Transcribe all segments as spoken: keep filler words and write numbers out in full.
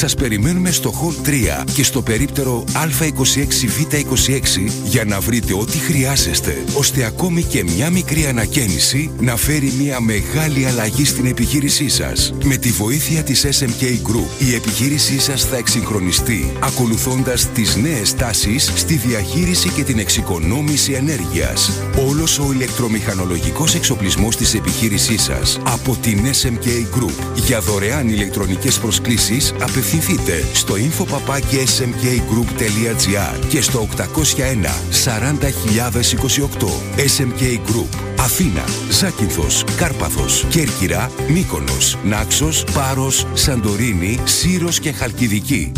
Σας περιμένουμε στο Hall τρία και στο περίπτερο Α είκοσι έξι Β είκοσι έξι για να βρείτε ό,τι χρειάζεστε, ώστε ακόμη και μια μικρή ανακαίνιση να φέρει μια μεγάλη αλλαγή στην επιχείρησή σας. Με τη βοήθεια της ες εμ κέι Group, η επιχείρησή σας θα εξυγχρονιστεί, ακολουθώντας τις νέες τάσεις στη διαχείριση και την εξοικονόμηση ενέργειας. Όλος ο ηλεκτρομηχανολογικός εξοπλισμός της επιχείρησής σας από την ες εμ κέι Group. Για δωρεάν ηλεκτρονικές προσκλήσεις απευθυνθείτε στο info παπάκι ες εμ κέι γκρουπ τελεία τζι άρ και στο οκτακόσια ένα σαράντα χιλιάδες είκοσι οκτώ. ες εμ κέι Group. Αθήνα, Ζάκυνθος, Κάρπαθος, Κέρκυρα, Μύκονος, Νάξος, Πάρος, Σαντορίνη, Σύρος και Χαλκιδική.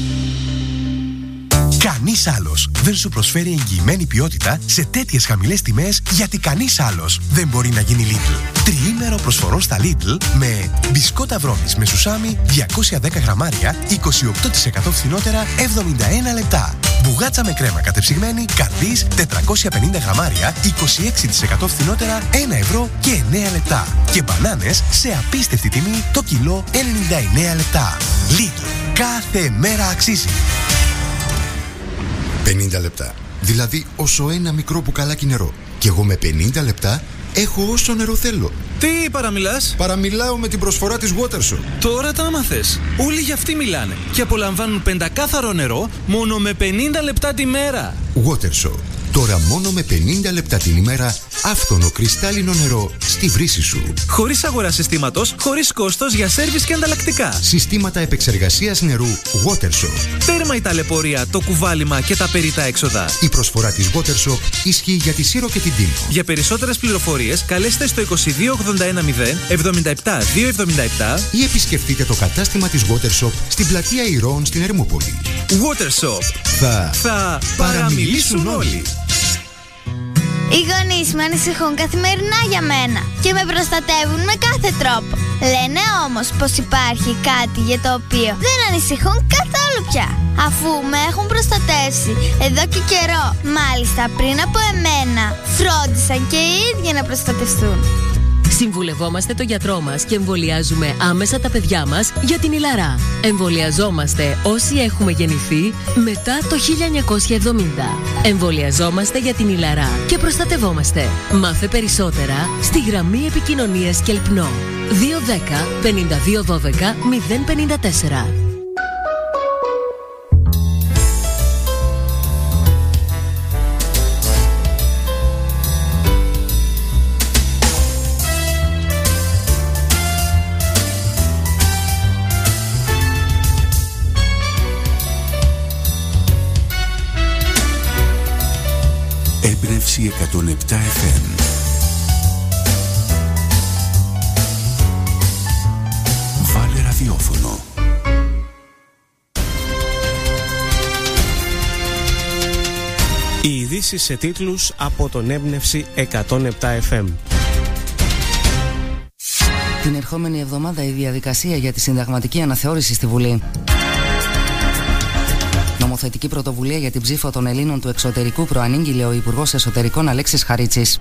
Κανείς άλλος δεν σου προσφέρει εγγυημένη ποιότητα σε τέτοιες χαμηλές τιμές, γιατί κανείς άλλος δεν μπορεί να γίνει Lidl. Τριήμερο προσφορών στα Lidl με μπισκότα βρώμης με σουσάμι διακόσια δέκα γραμμάρια, είκοσι οκτώ τοις εκατό φθηνότερα, εβδομήντα ένα λεπτά. Μπουγάτσα με κρέμα κατεψυγμένη, καρδής τετρακόσια πενήντα γραμμάρια, είκοσι έξι τοις εκατό φθηνότερα, ένα ευρώ και εννέα λεπτά. Και μπανάνες σε απίστευτη τιμή το κιλό ενενήντα εννέα λεπτά. Lidl. Κάθε μέρα αξίζει. πενήντα λεπτά. Δηλαδή όσο ένα μικρό μπουκαλάκι νερό. Και εγώ με πενήντα λεπτά έχω όσο νερό θέλω. Τι παραμιλάς? Παραμιλάω με την προσφορά της Watershop. Τώρα τα άμαθες. Όλοι για αυτή μιλάνε. Και απολαμβάνουν πεντακάθαρο νερό μόνο με πενήντα λεπτά τη μέρα. Watershop. Τώρα μόνο με πενήντα λεπτά την ημέρα, άφθονο κρυστάλλινο νερό στη βρύση σου. Χωρίς αγορά συστήματος, χωρίς κόστος για σέρβις και ανταλλακτικά. Συστήματα επεξεργασίας νερού Watershop. Τέρμα η ταλαιπωρία, το κουβάλιμα και τα περιττά έξοδα. Η προσφορά της Watershop ισχύει για τη Σύρο και την Τίνο. Για περισσότερες πληροφορίες, καλέστε στο είκοσι δύο ογδόντα ένα μηδέν εβδομήντα επτά διακόσια εβδομήντα επτά ή επισκεφτείτε το κατάστημα της Watershop στην πλατεία Ηρώων στην Ερμούπολη. Watershop. Θα, θα παραμιλήσουν όλοι. Οι γονείς μου ανησυχούν καθημερινά για μένα και με προστατεύουν με κάθε τρόπο. Λένε όμως πως υπάρχει κάτι για το οποίο δεν ανησυχούν καθόλου πια, αφού με έχουν προστατεύσει εδώ και καιρό. Μάλιστα πριν από εμένα φρόντισαν και οι ίδιοι να προστατευτούν. Συμβουλευόμαστε τον γιατρό μας και εμβολιάζουμε άμεσα τα παιδιά μας για την ηλαρά. Εμβολιαζόμαστε όσοι έχουμε γεννηθεί μετά το χίλια εννιακόσια εβδομήντα. Εμβολιαζόμαστε για την ηλαρά και προστατευόμαστε. Μάθε περισσότερα στη γραμμή επικοινωνίας Κελπνό δύο δέκα πενήντα δύο δώδεκα μηδέν πενήντα τέσσερα. Έμπνευση εκατόν επτά εφ εμ. Βάλε ραδιόφωνο. Οι ειδήσεις σε τίτλους από τον Έμπνευση εκατόν επτά εφ εμ. Την ερχόμενη εβδομάδα η διαδικασία για τη συνταγματική αναθεώρηση στη Βουλή. Νομοθετική πρωτοβουλία για την ψήφο των Ελλήνων του εξωτερικού προανήγγειλε ο Υπουργός Εσωτερικών Αλέξης Χαρίτσης.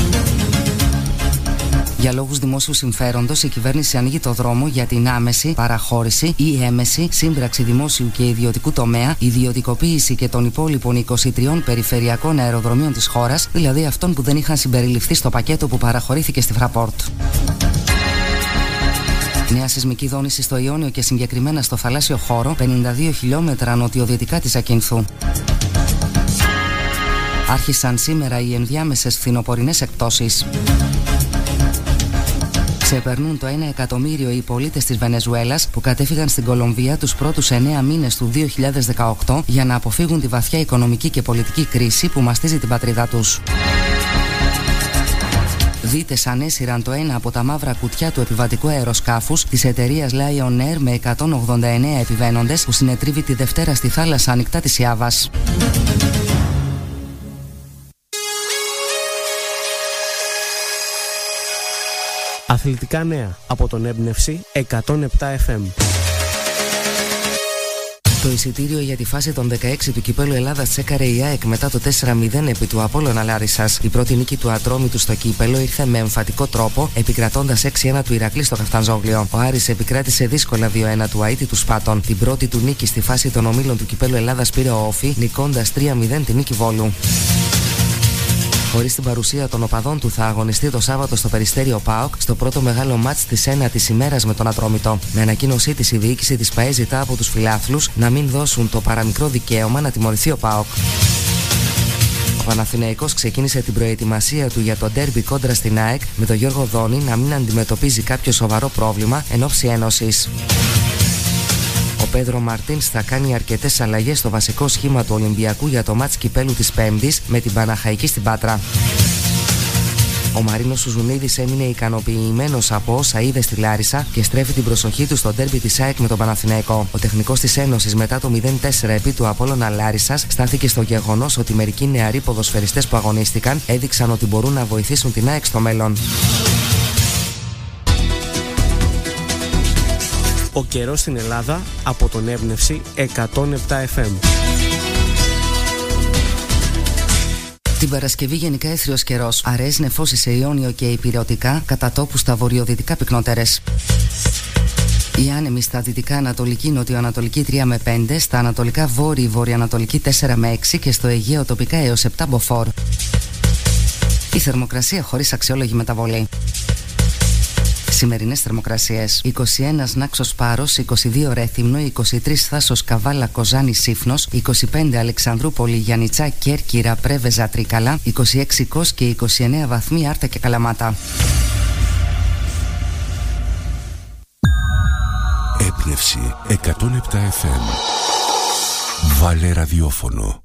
Για λόγους δημόσιου συμφέροντος, η κυβέρνηση ανοίγει το δρόμο για την άμεση παραχώρηση ή έμεση σύμπραξη δημόσιου και ιδιωτικού τομέα, ιδιωτικοποίηση και των υπόλοιπων είκοσι τριών περιφερειακών αεροδρομίων της χώρας, δηλαδή αυτών που δεν είχαν συμπεριληφθεί στο πακέτο που παραχωρήθηκε στη Fraport. Νέα σεισμική δόνηση στο Ιόνιο και συγκεκριμένα στο θαλάσσιο χώρο, πενήντα δύο χιλιόμετρα νοτιοδυτικά της Ακινθού. Άρχισαν σήμερα οι ενδιάμεσες φθινοπορεινές εκπτώσεις. Ξεπερνούν το ένα εκατομμύριο οι πολίτες της Βενεζουέλας που κατέφυγαν στην Κολομβία τους πρώτους εννέα μήνες του δύο χιλιάδες δεκαοκτώ για να αποφύγουν τη βαθιά οικονομική και πολιτική κρίση που μαστίζει την πατρίδα τους. Δίτες ανέσυραν το ένα από τα μαύρα κουτιά του επιβατικού αεροσκάφους της εταιρείας Lion Air με εκατόν ογδόντα εννέα επιβαίνοντες που συνετρίβει τη Δευτέρα στη θάλασσα ανοιχτά της Ιάβας. Αθλητικά νέα από τον Έμπνευση εκατόν επτά εφ εμ. Το εισιτήριο για τη φάση των δεκαέξι του Κυπέλλου Ελλάδας τσέκαρε η ΑΕΚ μετά το τέσσερα μηδέν επί του Απόλλωνα Λάρισσας. Η πρώτη νίκη του Ατρόμητου στο κύπελλο ήρθε με εμφατικό τρόπο, επικρατώντας έξι ένα του Ηρακλή στο Καφτανζόγλιο. Ο Άρης επικράτησε δύσκολα δύο ένα του Αίτη του Σπάτων. Την πρώτη του νίκη στη φάση των ομίλων του Κυπέλλου Ελλάδας πήρε ο Όφη, νικώντας τρία μηδέν την νίκη Βόλου. Χωρίς την παρουσία των οπαδών του, θα αγωνιστεί το Σάββατο στο Περιστέριο ΠΑΟΚ στο πρώτο μεγάλο μάτς της ένατης ημέρας με τον Ατρόμητο. Με ανακοίνωσή της, η διοίκηση της ΠΑΕ ζητά από τους φιλάθλους να μην δώσουν το παραμικρό δικαίωμα να τιμωρηθεί ο ΠΑΟΚ. Ο Παναθηναϊκός ξεκίνησε την προετοιμασία του για το ντέρμπι κόντρα στην ΑΕΚ, με τον Γιώργο Δόνη να μην αντιμετωπίζει κάποιο σοβαρό πρόβλημα εν ώψη ένωσης. Ο Πέδρο Μαρτίνς θα κάνει αρκετές αλλαγές στο βασικό σχήμα του Ολυμπιακού για το μάτς κυπέλου της Πέμπτης με την Παναχαϊκή στην Πάτρα. Ο Μαρίνος Σουζουνίδης έμεινε ικανοποιημένος από όσα είδε στη Λάρισα και στρέφει την προσοχή του στο ντέρμπι της ΑΕΚ με τον Παναθηναϊκό. Ο τεχνικός της Ένωσης μετά το μηδέν τέσσερα επί του Απόλλωνα Λάρισσας στάθηκε στο γεγονός ότι μερικοί νεαροί ποδοσφαιριστές που αγωνίστηκαν έδειξαν ότι μπορούν να βοηθήσουν την ΑΕΚ στο μέλλον. Ο καιρός στην Ελλάδα από τον Έμπνευση εκατόν επτά εφ εμ. Την Παρασκευή γενικά έθριος καιρός. Αραιές νεφώσεις σε Ιόνιο και Ηπειρωτικά, κατά τόπου στα βορειοδυτικά πυκνότερες. Η άνεμη στα δυτικά ανατολική νοτιοανατολική τρία με πέντε, στα ανατολικά βόρειη βορειοανατολική τέσσερα με έξι και στο Αιγαίο τοπικά έως επτά μποφόρ. Η θερμοκρασία χωρίς αξιόλογη μεταβολή. Σημερινές θερμοκρασίες: είκοσι ένα Νάξος Πάρος, είκοσι δύο Ρέθυμνο, είκοσι τρία Θάσος Καβάλα Κοζάνη Σύφνος, είκοσι πέντε Αλεξανδρούπολη Γιαννιτσά Κέρκυρα Πρέβεζα Τρίκαλα, είκοσι έξι Κος και είκοσι εννέα βαθμοί Άρτα και Καλαμάτα. Έμπνευση εκατόν επτά εφ εμ. Βάλε ραδιόφωνο.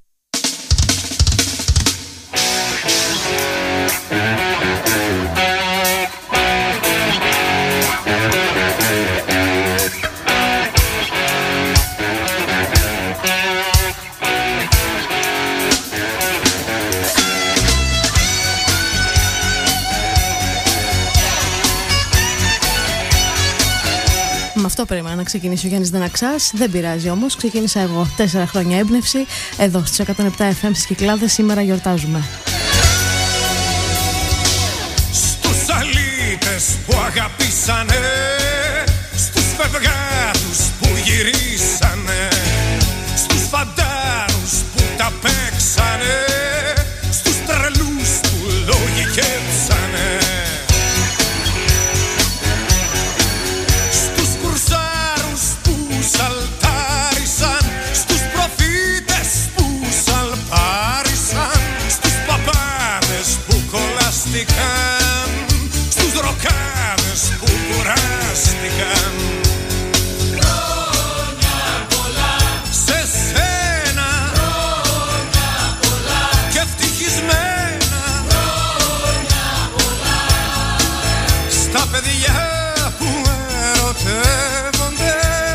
Με αυτό περίμενα να ξεκινήσει ο Γιάννης Δαναξάς. Δεν πειράζει όμως, ξεκίνησα εγώ. Τέσσερα χρόνια έμπνευση. Εδώ στους εκατόν επτά εφ εμ στις Κυκλάδες σήμερα γιορτάζουμε. Στους αλήτες που αγαπήσανε, στους φευγάτους που γυρίσανε, στους φαντάρους που τα παίξανε, στους τρελούς που λογικέψανε, σαλτάρισαν, στους προφήτες που σαλπάρισαν, στους παπάδες που κολλάστηκαν, στους ροκάδες που κουράστηκαν. Χρόνια πολλά σε σένα, χρόνια πολλά και ευτυχισμένα, χρόνια πολλά στα παιδιά που ερωτεύονται,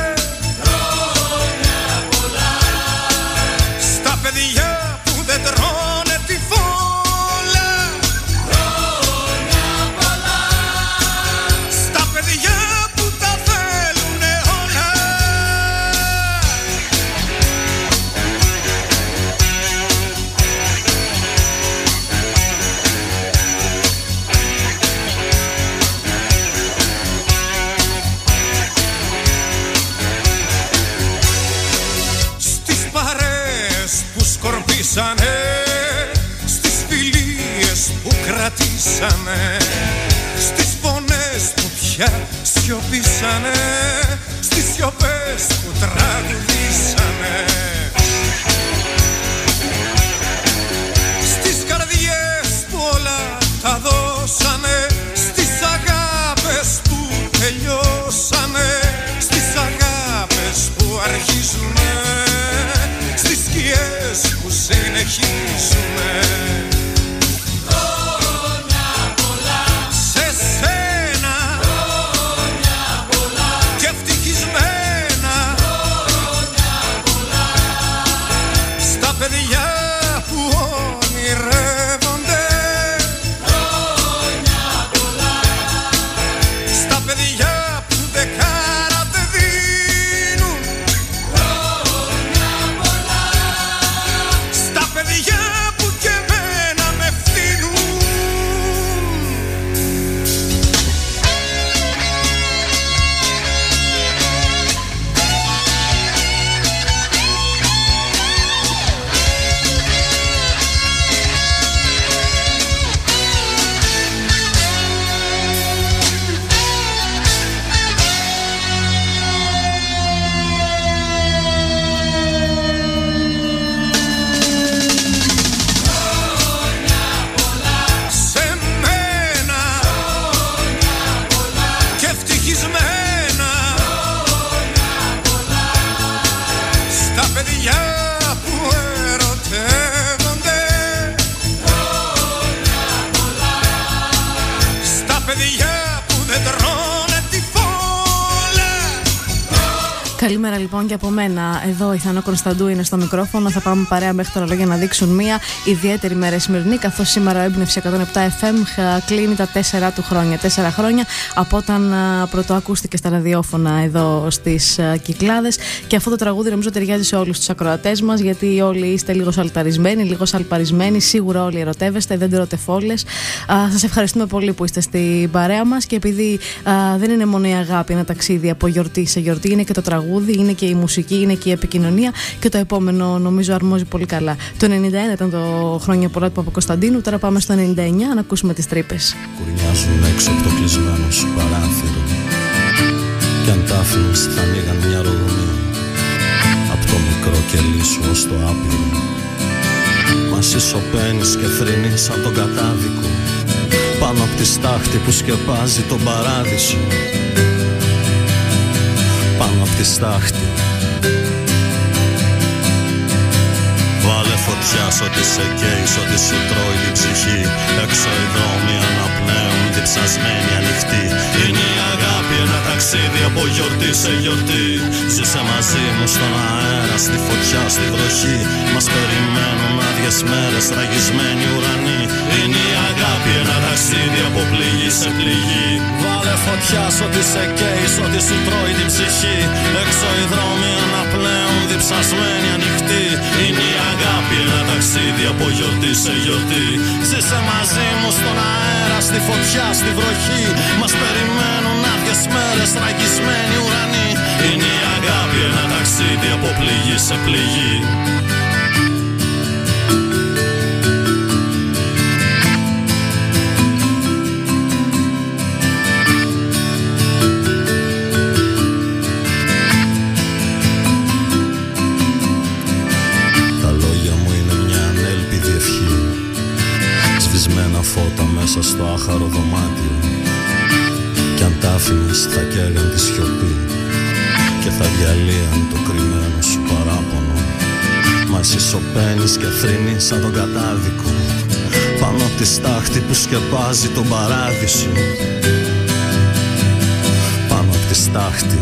παιδιά που δεν τρώνε τη φόλα. Χρόνια πολλά στα παιδιά που τα θέλουνε όλα. Στις παρέες που σκορπίσανε, στις φιλίες που κρατήσανε, στις φωνές που πια σιωπήσανε, στις σιωπές που τραγουδήσανε, στις καρδιές που όλα τα δώσανε, στις αγάπες που τελειώσανε, στις αγάπες που αρχίζουνε, στις σκιές που συνεχίζουμε. Χρόνια πολλά σε σένα, χρόνια πολλά και ευτυχισμένα, χρόνια πολλά στα παιδιά που ονειρεύονται, χρόνια πολλά στα παιδιά που δεκάρα δεν δίνουν, χρόνια Καλημέρα λοιπόν και από μένα. Εδώ η Θανό Κωνσταντού είναι στο μικρόφωνο. Θα πάμε παρέα μέχρι τώρα για να δείξουν μια ιδιαίτερη μέρα σημερινή, καθώς σήμερα ο Έμπνευση εκατόν επτά εφ εμ κλείνει τα τέσσερα του χρόνια. Τέσσερα χρόνια από όταν πρωτοακούστηκε στα ραδιόφωνα εδώ στις Κυκλάδες. Και αυτό το τραγούδι νομίζω ταιριάζει σε όλους τους ακροατές μας, γιατί όλοι είστε λίγο σαλταρισμένοι, λίγο σαλπαρισμένοι. Σίγουρα όλοι ερωτεύεστε, δεν τρώτε φόλες. Σας ευχαριστούμε πολύ που είστε στην παρέα μας. Και επειδή α, δεν είναι μόνο η αγάπη ένα ταξίδι από γιορτή σε γιορτή, είναι και το τραγούδι, είναι και η μουσική, είναι και η επικοινωνία. Και το επόμενο νομίζω αρμόζει πολύ καλά. Το ενενήντα ένα ήταν το χρόνια πολλά του Παπακοσταντίνου. Τώρα πάμε στο ενενήντα εννιά να ακούσουμε τις τρύπες. Κουρνιάζουν έξω από το κλεισμένο σου παράθυρο. Κι αν τα άφηνες θα ανοίγαν μια ρογμή. Απ' το μικρό κελί σου ως το άπειρο. Μα εσύ σωπαίνεις και θρυνείς σαν τον κατάδικο. Πάνω απ' τη στάχτη που σκεπάζει τον παράδεισο. Πάνω απ' τη στάχτη. Βάλε φωτιά σ' ό,τι σε καίει, σ' ό,τι σου τρώει την ψυχή. Έξω οι δρόμοι αναπνέουν, διψασμένοι ανοιχτοί. Είναι η αγάπη ένα ταξίδι από γιορτή σε γιορτή. Ζήσε μαζί μου στον αέρα, στη φωτιά, στη βροχή. Μας περιμένουν άδειες μέρες, ραγισμένοι ουρανοί. Είναι η αγάπη ένα ταξίδι από πληγή σε πληγή. Βάλε φωτιά σ' ό,τι σε καίει, σ' ό,τι σου τρώει την ψυχή. Έξω οι δρόμοι αναπνέουν, διψασμένοι ανοιχτοί. Είναι η αγάπη ένα ταξίδι από γιορτή σε γιορτή. Ζήσε μαζί μου στον αέρα, στη φωτιά, στη βροχή. Μας περιμένουν άδειες μέρες, ραγισμένοι ουρανοί. Είναι η αγάπη ένα ταξίδι από πληγή σε πληγή. Φώτα μέσα στο άχαρο δωμάτιο. Κι αν τ' άφηνες θα καίγαν τη σιωπή. Και θα διαλύαν το κρυμμένο σου παράπονο. Μα εσύ σωπαίνεις και θρυνείς σαν τον κατάδικο. Πάνω απ' τη στάχτη που σκεπάζει τον παράδεισο. Πάνω απ' τη στάχτη.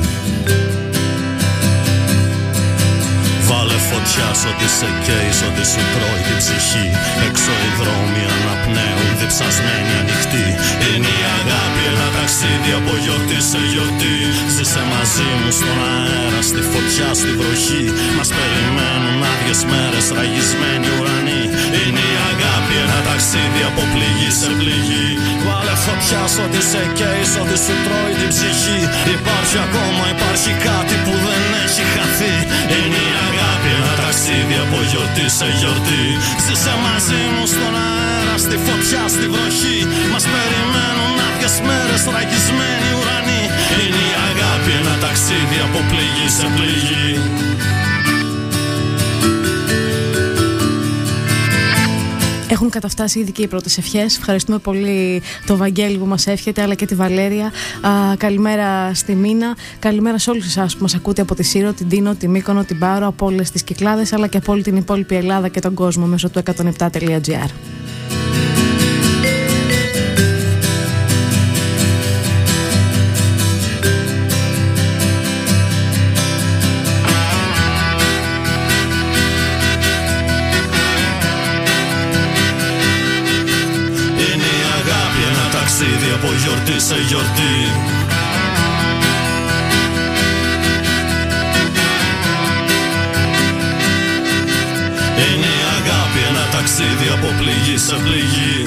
Βάλε φωτιά σ' ό,τι σε καίει, σ' ό,τι σου τρώει την ψυχή. Έξω οι δρόμοι αναπνέουν, διψασμένοι ανοιχτοί. Είναι η αγάπη ένα ταξίδι από γιορτή σε γιορτή. Ζήσε μαζί μου στον αέρα, στη φωτιά, στη βροχή. Μας περιμένουν άδειες μέρες, ραγισμένοι ουρανοί. Είναι η αγάπη ένα ταξίδι από πληγή σε πληγή. Βάλε φωτιά σ' ό,τι σε καίει, σ' ό,τι σου τρώει την ψυχή. Υπάρχει ακόμα, υπάρχει κάτι που δεν έχει χαθεί. Είναι η αγάπη ένα ταξίδι από γιορτή σε γιορτή. Ζήσε μαζί μου στον αέρα, στη φωτιά, στη βροχή. Μας περιμένουν άδειες μέρες, ραγισμένοι ουρανοί. Είναι η αγάπη ένα ταξίδι από πληγή σε πληγή. Έχουν καταφτάσει ήδη και οι πρώτες ευχές. Ευχαριστούμε πολύ το Βαγγέλη που μας εύχεται, αλλά και τη Βαλέρια. Α, καλημέρα στη Μίνα. Καλημέρα σε όλους εσάς που μας ακούτε από τη Σύρο, την Τίνο, τη Μύκονο, την Πάρο, από όλες τις Κυκλάδες, αλλά και από όλη την υπόλοιπη Ελλάδα και τον κόσμο μέσω του εκατόν επτά τελεία τζι άρ. Από γιορτή σε γιορτή. Είναι η αγάπη ένα ταξίδι από πληγή σε πληγή.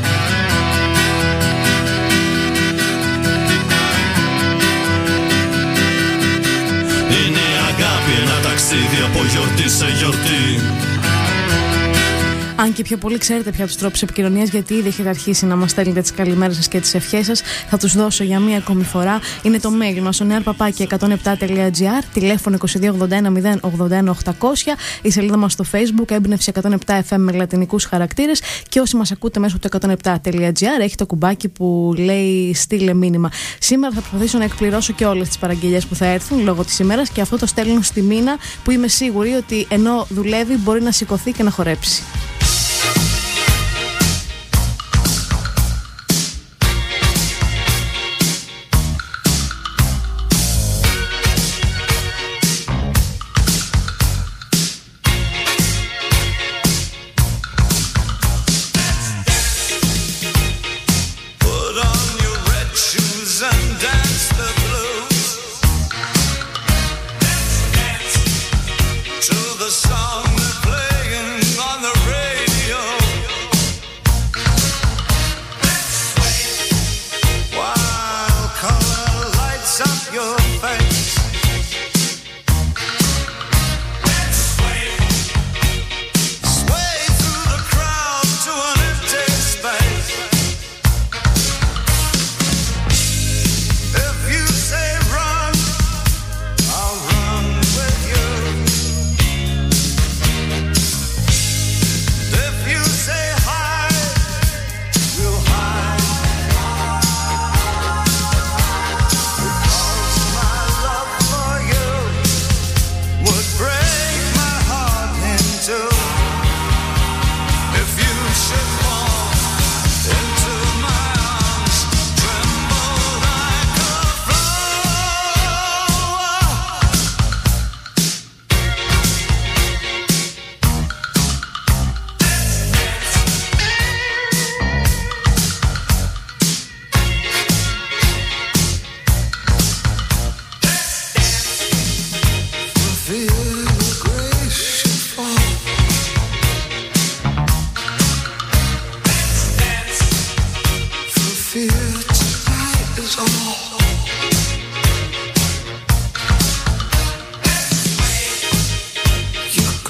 Είναι η αγάπη ένα ταξίδι από γιορτή σε γιορτή. Αν και πιο πολύ ξέρετε πια τους τρόπους επικοινωνίας, γιατί ήδη έχετε αρχίσει να μας στέλνετε τις καλημέρες σας και τις ευχές σας, θα τους δώσω για μία ακόμη φορά. Είναι το mail μας, ο νεαρ παπάκι εκατόν επτά τελεία τζι άρ, τηλέφωνο είκοσι δύο ογδόντα ένα μηδέν ογδόντα ένα οκτακόσια, η σελίδα μας στο Facebook, Έμπνευση εκατόν επτά εφ εμ με λατινικούς χαρακτήρες, και όσοι μας ακούτε μέσω του εκατόν επτά τελεία τζι άρ έχει το κουμπάκι που λέει στείλε μήνυμα. Σήμερα θα προσπαθήσω να εκπληρώσω και όλες τις παραγγελίες που θα έρθουν λόγω της ημέρας, και αυτό το στέλνω στη Μίνα, που είμαι σίγουρη ότι ενώ δουλεύει μπορεί να σηκωθεί και να χορέψει.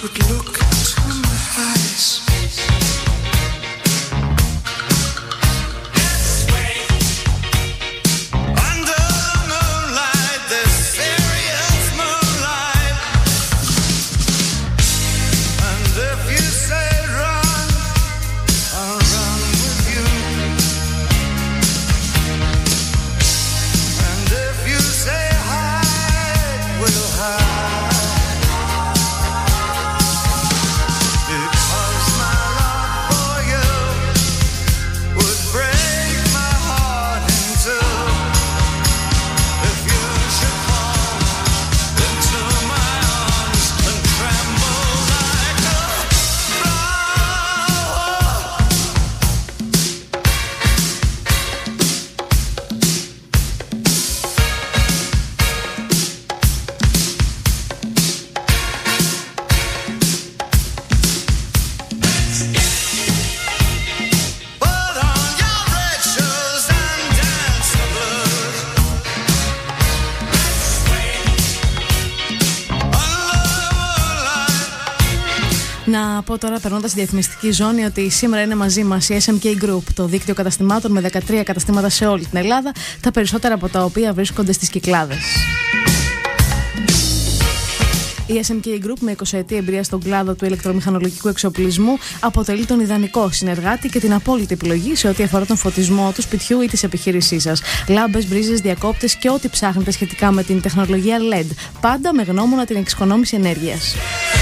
could look into my eyes. Να πω τώρα, περνώντας στη διαφημιστική ζώνη, ότι σήμερα είναι μαζί μας η ες εμ κέι Group, το δίκτυο καταστημάτων με δεκατρία καταστήματα σε όλη την Ελλάδα, τα περισσότερα από τα οποία βρίσκονται στις Κυκλάδες. Η ες εμ κέι Group, με εικοσαετή εμπειρία στον κλάδο του ηλεκτρομηχανολογικού εξοπλισμού, αποτελεί τον ιδανικό συνεργάτη και την απόλυτη επιλογή σε ό,τι αφορά τον φωτισμό του σπιτιού ή της επιχείρησής σας. Λάμπες, μπρίζες, διακόπτες και ό,τι ψάχνετε σχετικά με την τεχνολογία ελ ι ντι. Πάντα με γνώμονα την εξοικονόμηση ενέργειας.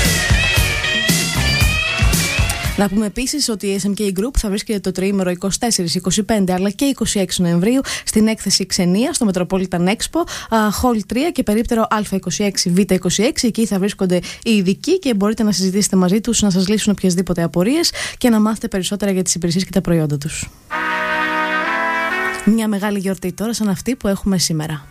Να πούμε επίσης ότι η ες εμ κέι Group θα βρίσκεται το τριήμερο είκοσι τέσσερα, είκοσι πέντε αλλά και είκοσι έξι Νοεμβρίου στην έκθεση Ξενία στο Metropolitan Expo, Hall τρία και περίπτερο Α είκοσι έξι Β είκοσι έξι. Εκεί θα βρίσκονται οι ειδικοί και μπορείτε να συζητήσετε μαζί τους, να σας λύσουν οποιασδήποτε απορίες και να μάθετε περισσότερα για τις υπηρεσίες και τα προϊόντα τους. Μια μεγάλη γιορτή τώρα, σαν αυτή που έχουμε σήμερα.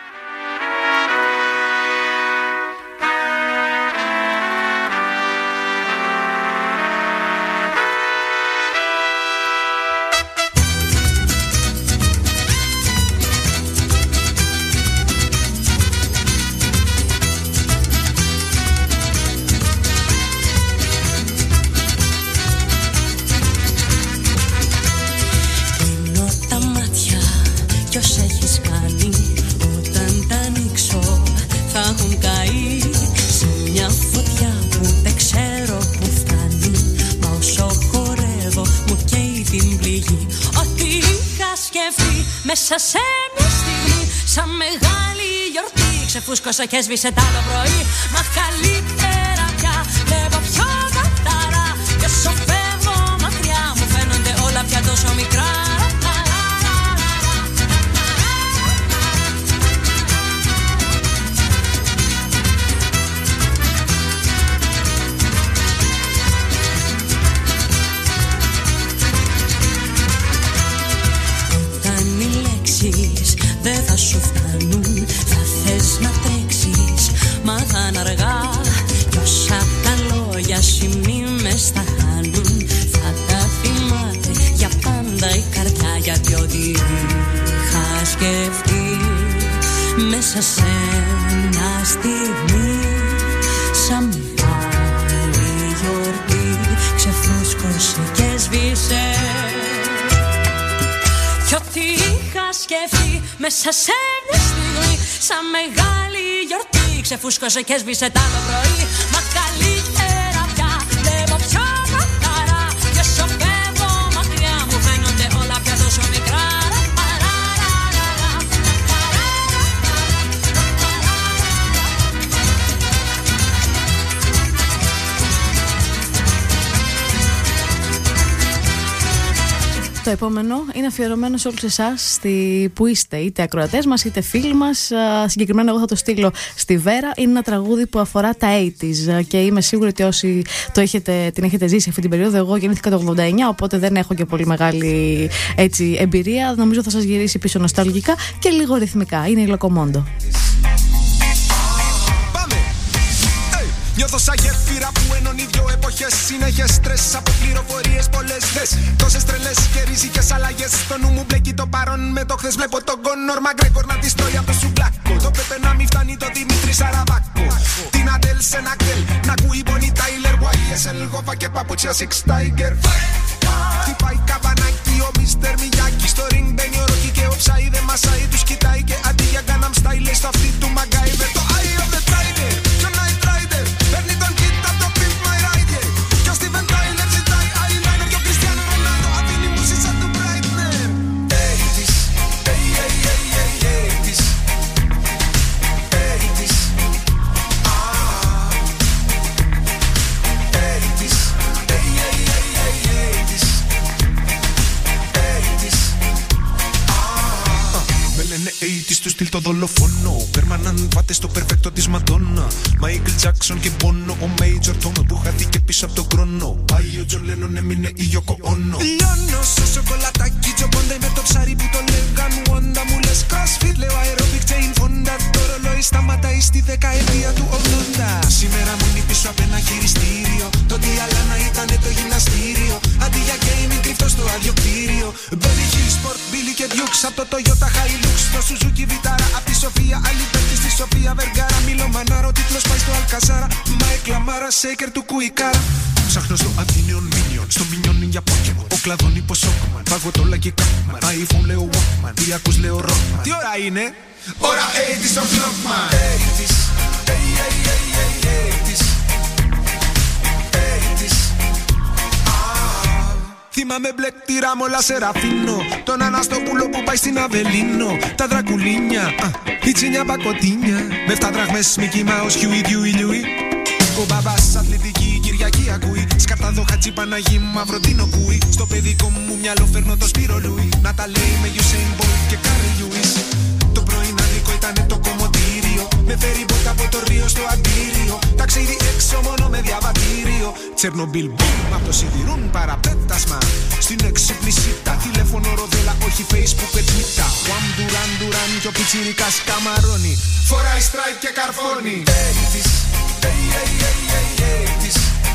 Μέσα σε μια στιγμή, σαν μεγάλη γιορτή, ξεφούσκωσα και σβήσε τ' άλλο πρωί. Μα καλύτερα πια βλέπω πιο καθαρά, κι όσο φεύγω μακριά μου φαίνονται όλα πια τόσο μικρά. Δεν θα σου φτάνουν, θα θες να τρέξεις, μα θα είναι αργά. Κι όσα τα λόγια σου μνήμες θα χάνουν, θα τα θυμάται για πάντα η καρδιά. Γιατί ό,τι είχα σκεφτεί μέσα σε μια στιγμή, σαν μεγάλη γιορτή, ξεφούσκωσε και σβήσε. Κι ό,τι είχα σκεφτεί μέσα σε μια στιγμή, σαν μεγάλη γιορτή, ξεφούσκωσε και σβήσε τ' άλλο πρωί. Μα καλύτερα πια βλέπω πιο καθαρά, κι όσο φεύγω μακριά μου φαίνονται όλα πια τόσο μικρά. Το επόμενο είναι αφιερωμένο σε όλους εσάς που είστε είτε ακροατές μας είτε φίλοι μας. Συγκεκριμένα εγώ θα το στείλω στη Βέρα. Είναι ένα τραγούδι που αφορά τα ογδόντα και είμαι σίγουρη ότι όσοι το έχετε, την έχετε ζήσει αυτή την περίοδο. Εγώ γεννήθηκα το ογδόντα εννιά, οπότε δεν έχω και πολύ μεγάλη έτσι, εμπειρία. Νομίζω θα σας γυρίσει πίσω νοσταλγικά και λίγο ρυθμικά. Είναι η Λοκομόντο. Νιώθω σαν γέφυρα που ενώνει δυο εποχές. Συνέχες στρες από πληροφορίες πολλές. Δες τόσες τρελές και ριζικές αλλαγές. Στο νου μου μπλέκει το παρόν με το χθες. Βλέπω τον Κόνορ Μαγκρέγκορ να της τρώει από το σουμπλάκο. Το Πέπε να μην φτάνει το Δημήτρη Σαραβάκο. Την Αντέλ σε ένα κτέλ να ακούει Bonnie Tyler. el Gofa και παπούτσια Six Tiger. Χτυπάει καμπανάκι ο Μίστερ Μιγιάκη. Στο ring μπαίνει ο Ρόκι και ο Ψάι δεν μασάει. Τους κοιτάει και αντί για Gangnam Style λέει στο αυτί του MacGyver. Το Eye of the Tiger και ο Night Rider. Παίρνει τον kit από το Pimp My Ride. Και ο Steven Tyler ζητάει eyeliner. Και ο Cristiano Ronaldo αφήνει μουσί σαν του Breitner. ογδόντα, hey, hey, hey, hey, ογδόντα, ογδόντα, λένε ογδόντα του στυλ το δολοφόνο. Πέρμαναν πάτε στο περφέκτο της Μαντόνα. Μάικλ Τζάκσον και Μπόνο. Ο Μέιτζορ Τόμο που χάθηκε πίσω από τον χρόνο. Πάει ο Τζον Λένον έμεινε η Γιώκο Όνο. Λιώνω στο σοκολατάκι Τζομπόντε με το ψάρι που το λέγαν Wanda. Μου λες CrossFit λέω aerobic chain Fonda. Το ρολόι σταματάει στη δεκαετία του ογδόντα. Σήμερα μου είναι πίσω από ένα χειριστήριο. Το τι Αλάνα ήτανε το γυμναστήριο. Αντί για gaming κρυφτό στο άδειο κτίριο. Μπέλι Hill Sport, Billy και Dukes. Απ' το Toyota Hilux στο Suzuki Vitara. Απ' τη Σοφία άλλη παίκτη στη Σοφία Βεργάρα. Μίλο Μανάρο, τίτλος πάει στο Αλκαζάρα. Μάικλ Αμάρα, Shaker του Κουικάρα. Ψάχνω στο Athenion Minion, στο Minion για Pokemon. Ο κλαδόνι πως Σόκμαν, παγωτόλα και Κάκμαν. iPhone λέω Walkman, τι ακούς λέω Rockman. Τι ώρα είναι? Ώρα ογδόντα στο Clockman. ογδόντα, hey, hey, hey, hey, ογδόντα. Θυμάμαι μπλε κτήρα μ' όλα Σεραφίνο. Τον Αναστόπουλο που πάει στην Αβελίνο. Τα δρακουλίνια, α, η τσίνια πακοτίνια. Με εφτά δραχμές Mickey Mouse, Huey, Dewey, Louie. Ο μπαμπάς αθλητική Κυριακή ακούει. Σκαρτάδο Χατζή Παναγί Μαυροντίνο κούει. Στο παιδικό μου μυαλό φέρνω το Σπύρο Λούι. Να τα λέει με Usain Bolt και Κάρι Λιούις. Το πρωινάδικο ήτανε το κομμωτήριο. Με φέρει μπότα από το Ρίο στο Αντίριο. Ταξίδι έξω μόνο με διαβατήριο. Τσερνομπίλ μπούμ απ' το σιδηρούν παραπέτασμα. Στην εξυπνησίτα τηλέφωνο ροδέλα όχι Facebook και Twitter. Juan Duran Duran κι ο πιτσιρικάς καμαρώνει. Φοράει στράικ και καρφώνει. ογδόντα, hey, hey, hey, hey, ογδόντα.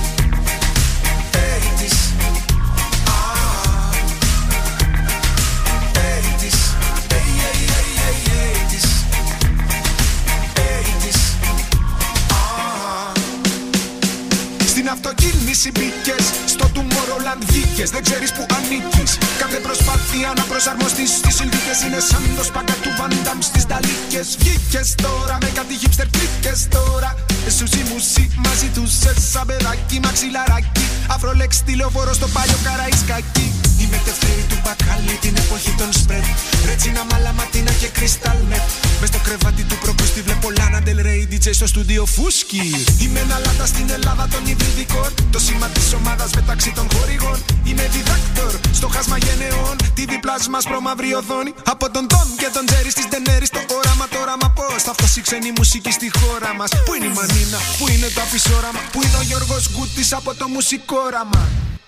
Στην αυτοκίνηση μπήκες, στο Tomorrowland βγήκες. Δεν ξέρεις που ανήκεις. Κάθε προσπάθεια να προσαρμοστείς στις συνθήκες είναι σαν το σπάκα του Van Damme στις ταλίκες. Βγήκες τώρα με κάτι hipster κλίκες τώρα. Εσούσι μουσί μαζί τους σε σαν παιδάκι μαξιλαράκι. Αφρολέξ τηλεοφόρο στο πάλιο Καραϊσκάκι. Η μετευτέρη του μπακάλι την εποχή των σπρετ. Ρέτσινα μαλαματίνα και κρυστάλνετ. Μες στο κρεβάτι του προκούστη βλέπω Λάνα Del Rey ντι τζέι στο στούντιο φούσκι. Είμαι ένα λάτα στην Ελλάδα των υβριδικών. Το σήμα της ομάδας μεταξύ των χορηγών. Είμαι διδάκτορ στο χάσμα γενεών. τι βι Plus μας προμαύρη οθόνη. Από τον Τόμ και τον Τζέρι στις Ντενέρι. Το όραμα, το όραμα πώς θα φτάσει ξένη μουσική στη χώρα μας. Πού είναι η Μανίνα, πού είναι το αφισόραμα. Πού είναι ο Γιώργος Γκούτης από το μουσικόραμα.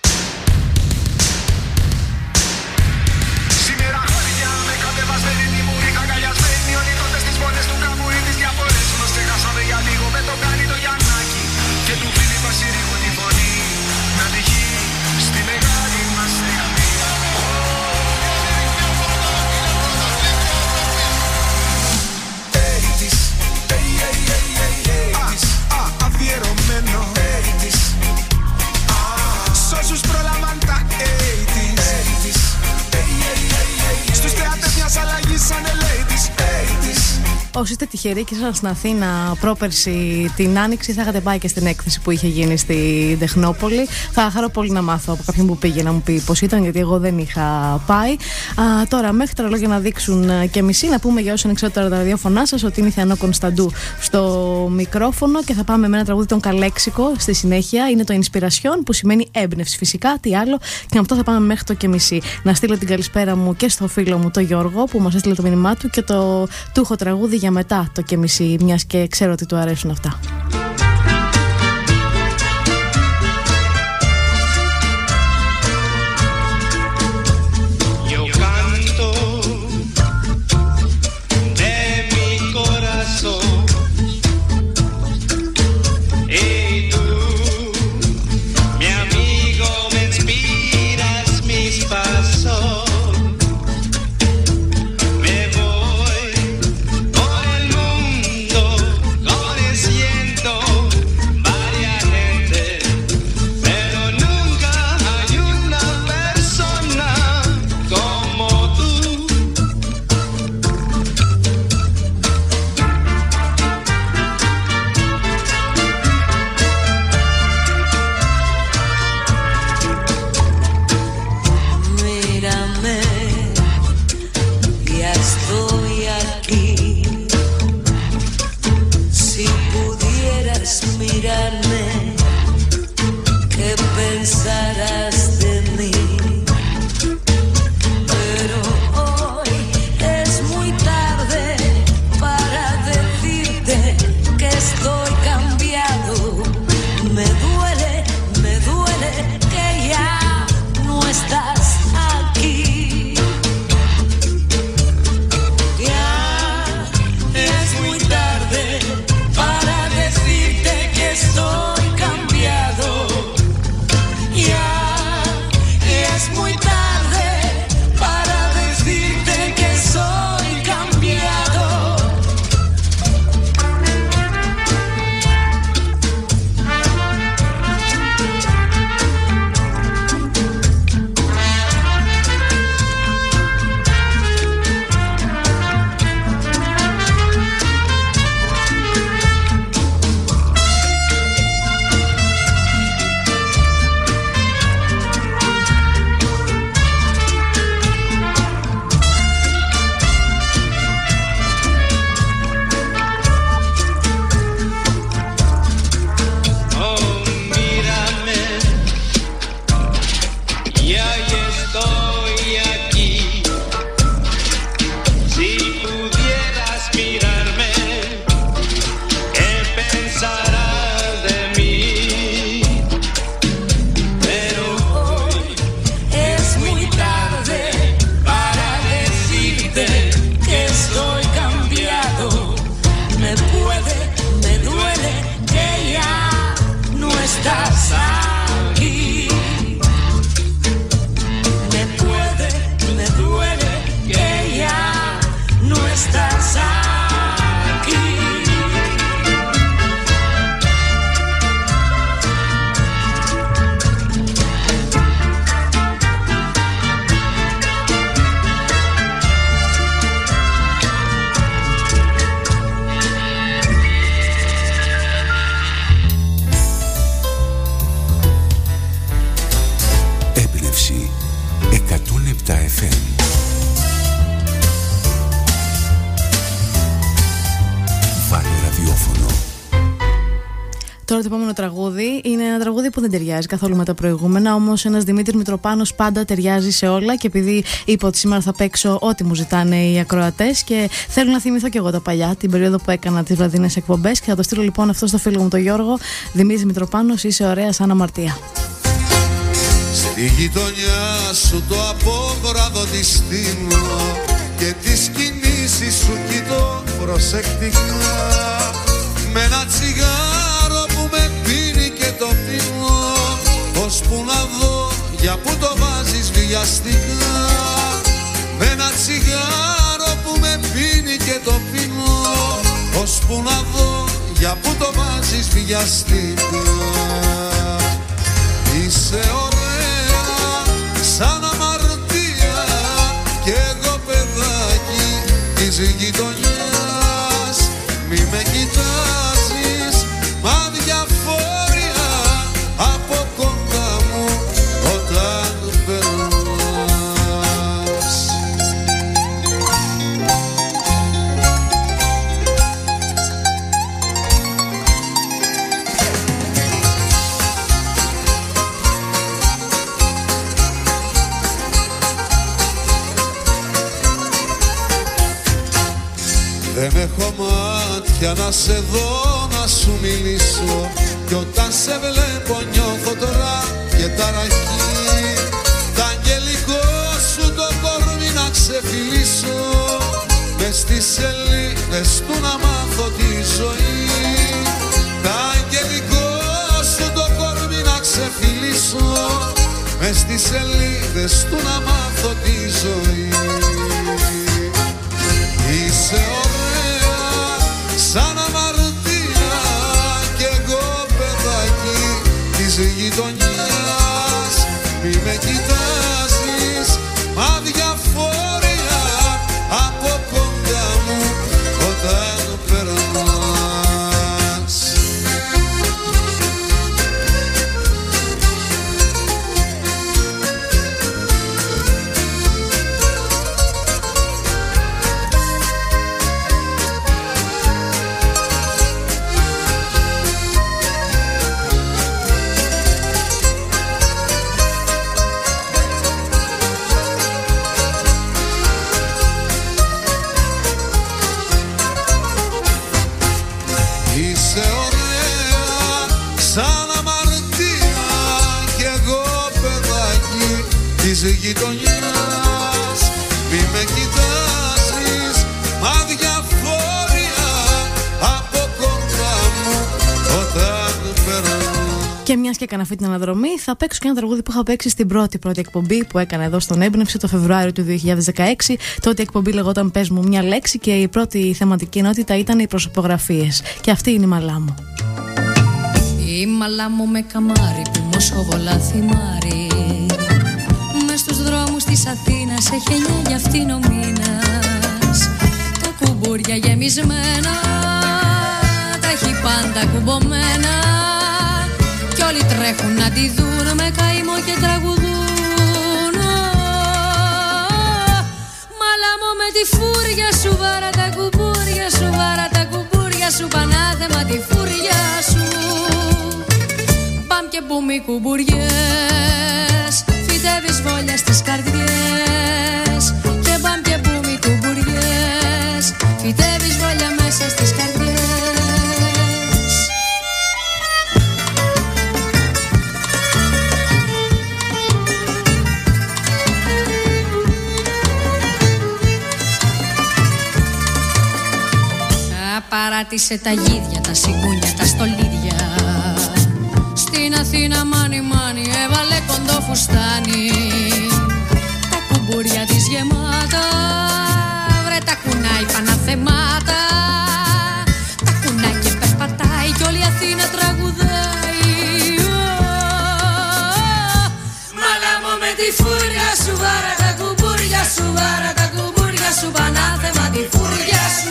Σήμερα χωριά με κατεβασμένη τιμούρη. Αγκαλιασμένοι όλοι τότε στις πόλες του Καμπούρη. Τις διαφορές μας ξεχάσαμε για λίγο. Με το κάνει το Γιαννάκι και του Φίλιππα Πασίρικου τη φωνή. Να τυχεί στη μεγάλη μας στιγμή. Αφιερωμένο σ' όσους προλάβαν τα ογδόντα. Στους θεάτες μιας αλλαγής σαν ελέητης. Όσοι είστε τυχεροί και ήσασταν στην Αθήνα πρόπερση την Άνοιξη, θα είχατε πάει και στην έκθεση που είχε γίνει στην Τεχνόπολη. Θα χαρώ πολύ να μάθω από κάποιον που πήγε να μου πει πώς ήταν, γιατί εγώ δεν είχα πάει. Α, τώρα, μέχρι τα ρολόγια να δείξουν και μισή, να πούμε για όσοι είναι τώρα τα ραδιόφωνά σας ότι είναι η Θεανό Κωνσταντού στο μικρόφωνο και θα πάμε με ένα τραγούδι των Καλέξικο στη συνέχεια. Είναι το Inspiration που σημαίνει έμπνευση φυσικά, τι άλλο. Και με αυτό θα πάμε μέχρι το και μισή. Να στείλω την καλησπέρα μου και στο φίλο μου τον Γιώργο που μας έστειλε το μήνυμά του και το του έχω τραγούδι για μετά το και μισή, μιας και ξέρω ότι του αρέσουν αυτά. Siento estás aquí. Me puede, me duele que ya no estás aquí. εκατόν επτά εφ εμ. Βάλε ραδιόφωνο. Τώρα το επόμενο τραγούδι είναι ένα τραγούδι που δεν ταιριάζει καθόλου με τα προηγούμενα. Όμως ένας Δημήτρης Μητροπάνος πάντα ταιριάζει σε όλα. Και επειδή είπα ότι σήμερα θα παίξω ό,τι μου ζητάνε οι ακροατές, και θέλω να θυμηθώ και εγώ τα παλιά, την περίοδο που έκανα τις βραδινές εκπομπές. Και θα το στείλω λοιπόν αυτό στο φίλο μου τον Γιώργο. Δημήτρης Μητροπάνος, είσαι ωραία σαν αμαρτία. Στη γειτονιά σου το απόβραδο τη στείνω και τις κινήσεις σου κοιτώ προσεκτικά. Με ένα τσιγάρο που με πίνει και το πίνω, πως που να δω για που το βάζεις βιαστικά. Με ένα τσιγάρο που με πίνει και το πίνω, πως που να δω για που το βάζεις βιαστικά. Είσαι ωραία σαν αμαρτία κι εγώ παιδάκι της γειτονιάς. Μη με κοιτάζεις μα διαφόρια από κοντά μου όταν περνάς. Δεν έχω μάτια να σε δω, να σου μιλήσω, κι όταν σε βλέπω νιώθω τώρα και ταραχή. Τ' αγγελικό σου το κορμί να ξεφυλίσω, μες στις σελίδες του να μάθω τη ζωή. Τ' αγγελικό σου το κορμί να ξεφυλίσω, μες στις σελίδες του να μάθω τη ζωή. Είσαι ωραία σαν αμαρτία κι εγώ παιδάκι της γειτονιάς. Μη με κοιτάζεις μα διαφόρια από κοντά μου όταν περνάς. Της γειτονιάς. Μη με κοιτάζεις μα διαφόρια από κοντά μου όταν περνώ. Και μιας και έκανα αυτή την αναδρομή, θα παίξω και ένα τραγούδι που είχα παίξει στην πρώτη πρώτη εκπομπή που έκανα εδώ στον Έμπνευση το Φεβρουάριο του δύο χιλιάδες δεκαέξι. Τότε η εκπομπή λεγόταν «Πες μου μια λέξη» και η πρώτη θεματική ενότητα ήταν οι προσωπογραφίες. Και αυτή είναι η μαλά μου. Η μαλά μου με καμάρι που μοσχοβολά θυμάρι, μες στους δρόμους της Αθήνας έχει εννιά για αυτήν ο μήνας. Τα κουμπούρια γεμισμένα, τα έχει πάντα κουμπωμένα, κι όλοι τρέχουν να τη δουν με καημό και τραγουδούν. Μαλά μου με τη φούρια σου, βάρα τα κουμπούρια σου, βάρα τα κουμπούρια σου, πανάθεμα τη φούρια σου. Παμ και μπούμ οι κουμπουριές, φυτεύεις βόλια στις καρδιές. Και μπαμ και μπούμ οι κουμπουριές, φυτεύεις βόλια μέσα στις καρδιές. Θα παράτησε τα γίδια, τα σιγκούνια, τα στολίδια, στην Αθήνα μάνι μάνι έβαλε κοντό φουστάνι. Τα κουμπούρια της γεμάτα, βρε τα κουνάει παναθεμάτα. Τα κουνάει και περπατάει κι όλη η Αθήνα τραγουδάει. Μαλάμω με τη φούρια σου, βάρα τα κουμπούρια σου, βάρα τα κουμπούρια σου, πανάθεμα τη φούρια σου.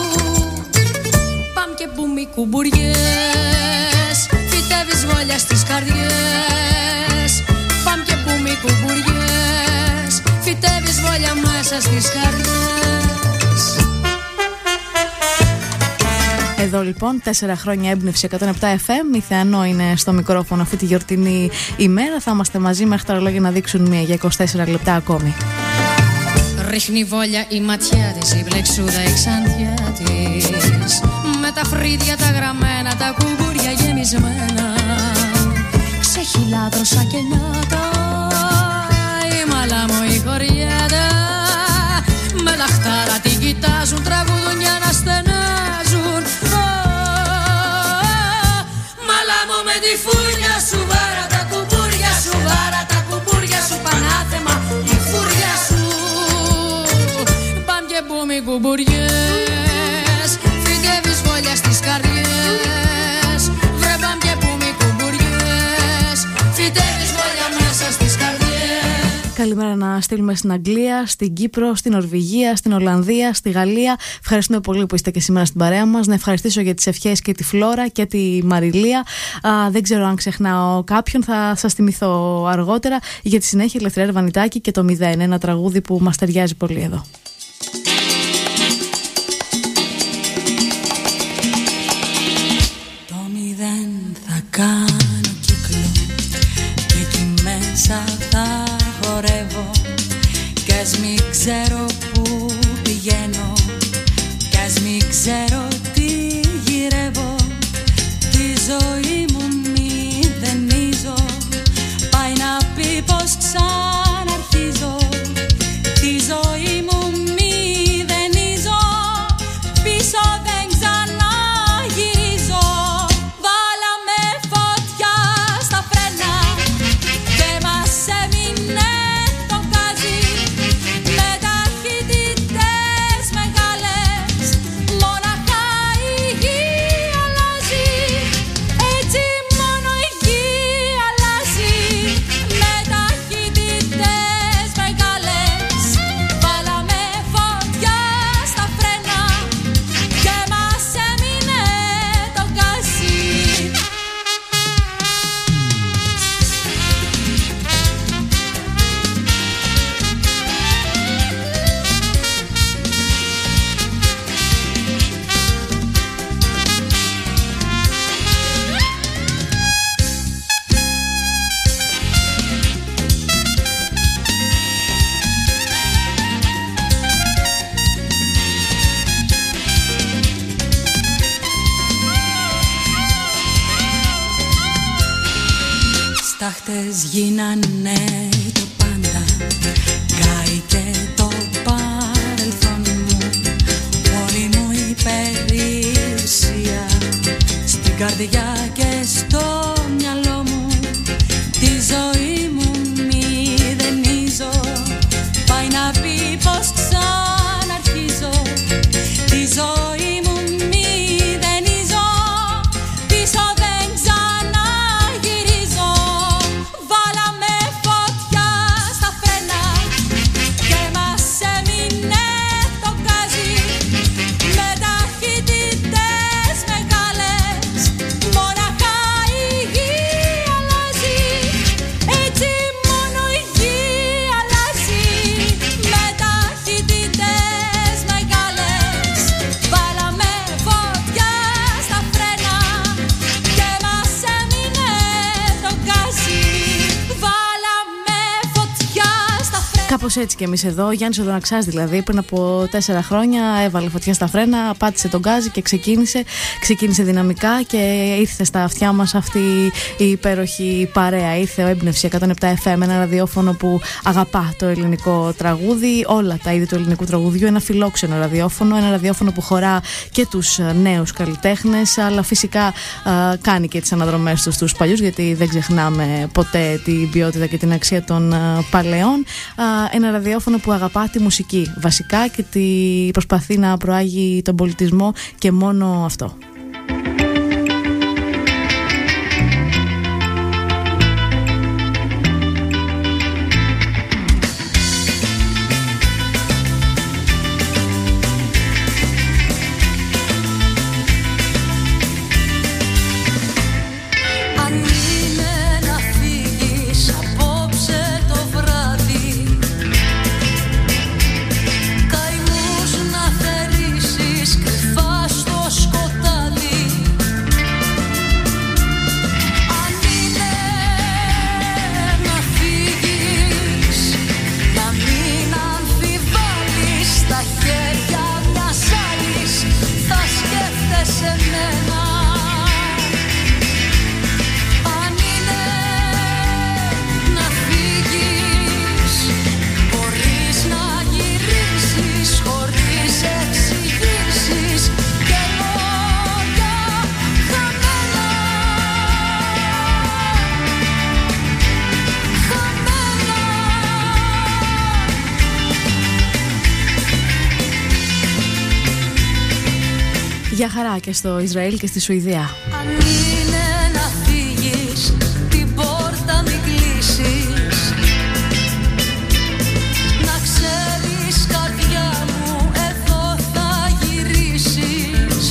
Παμ και που μη κουμπουριές, φυτεύεις βόλια στις καρδιές. Παμ και που μη κουμπουριές, φυτεύεις βόλια μέσα στις καρδιές. Εδώ λοιπόν τέσσερα χρόνια έμπνευση εκατόν επτά εφ εμ. Η Θεανό είναι στο μικρόφωνο αυτή τη γιορτινή ημέρα. Θα είμαστε μαζί μέχρι τα ρολόγια να δείξουν μία για είκοσι τέσσερα λεπτά ακόμη. Ρίχνει βόλια η ματιά της, η μπλεξούδα η ξανθιά της, με τα φρύδια τα γραμμένα, τα κουμπούρια γεμισμένα. Ξεχυλάδρωσα και νιάτα, η μαλάμω η χωριέτα. Με λαχτάρα την κοιτάζουν, τραγουδούν για να στενάζουν. Μαλάμω με τη φούρια σου, βάρα τα κουμπούρια σου, βάρα τα κουμπούρια σου, πανάθεμα η φούρια σου. Παμ και που μη κουμπουριές, φυτεύεις βόλια στις καρδιές. Βρε παμ και που μη κουμπουριές, φυτεύεις βόλια μέσα στις καρδιές. Καλημέρα να στείλουμε στην Αγγλία, στην Κύπρο, στην Νορβηγία, στην Ολλανδία, στη Γαλλία. Ευχαριστούμε πολύ που είστε και σήμερα στην παρέα μας. Να ευχαριστήσω για τις ευχές και τη Φλόρα και τη Μαριλία. Α, δεν ξέρω αν ξεχνάω κάποιον, θα σας θυμηθώ αργότερα. Για τη συνέχεια, Ελευθερία Αρβανιτάκη και το μηδέν, ένα τραγούδι που μας ταιριάζει πολύ εδώ. Το μηδέν θα κάνω κύκλο και εκεί μέσα θα χορεύω. Κι ας μην ξέρω που πηγαίνω, κι ας μην ξέρω τι γυρεύω. Τη ζωή μου μηδενίζω, πάει να πει πως ξαναρχίζω. Τη ζωή μου μηδενίζω, πίσω δεν ξαναγυρίζω. Βάλαμε φωτιά στα φρένα και μας έμεινε το γκάζι. Με ταχύτητες μεγάλες, μοναχά η γη αλλάζει. Έτσι μόνο η γη αλλάζει. Με ταχύτητες μεγάλες, βάλαμε φωτιά στα φρένα και μας έμεινε το γκάζι. Στάχτες γίνανε το πάντα, κάηκε το παρελθόν μου. Όλη μου η περιουσία, στην καρδιά και στο μυαλό μου. Τη ζωή μου μηδενίζω, πάει να πει πως ξαναρχίζω. Τη ζωή μου μηδενίζω, πίσω δεν ξαναγυρίζω. Βάλαμε φωτιά στα φρένα και μας έμεινε το γκάζι. Με ταχύτητες μεγάλες, μοναχά Κάπως έτσι κι εμείς εδώ. Ο Γιάννης ο Δοναξάς δηλαδή πριν από τέσσερα χρόνια έβαλε φωτιά στα φρένα, πάτησε τον γκάζι και ξεκίνησε. Ξεκίνησε δυναμικά και ήρθε στα αυτιά μας αυτή η υπέροχη παρέα. Ήρθε ο Έμπνευση εκατόν επτά εφ εμ, ένα ραδιόφωνο που αγαπά το ελληνικό τραγούδι, όλα τα είδη του ελληνικού τραγουδιού. Ένα φιλόξενο ραδιόφωνο, ένα ραδιόφωνο που χωρά και τους νέους καλλιτέχνες, αλλά φυσικά α, κάνει και τις αναδρομές του στους παλιούς, γιατί δεν ξεχνάμε ποτέ την ποιότητα και την αξία των α, παλαιών. Α, ένα ραδιόφωνο που αγαπά τη μουσική βασικά και τη προσπαθεί να προάγει τον πολιτισμό και μόνο αυτό. Για χαρά και στο Ισραήλ και στη Σουηδία. Αν είναι να φύγεις, την πόρτα μην κλείσεις. Να ξέρεις καρδιά μου, εδώ θα γυρίσεις.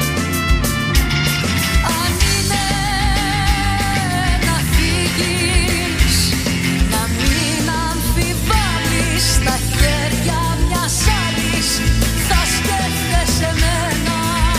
Αν είναι να φύγεις, να μην αμφιβάλλεις. Τα χέρια μιας άλλης θα σκέφτεσαι μένα.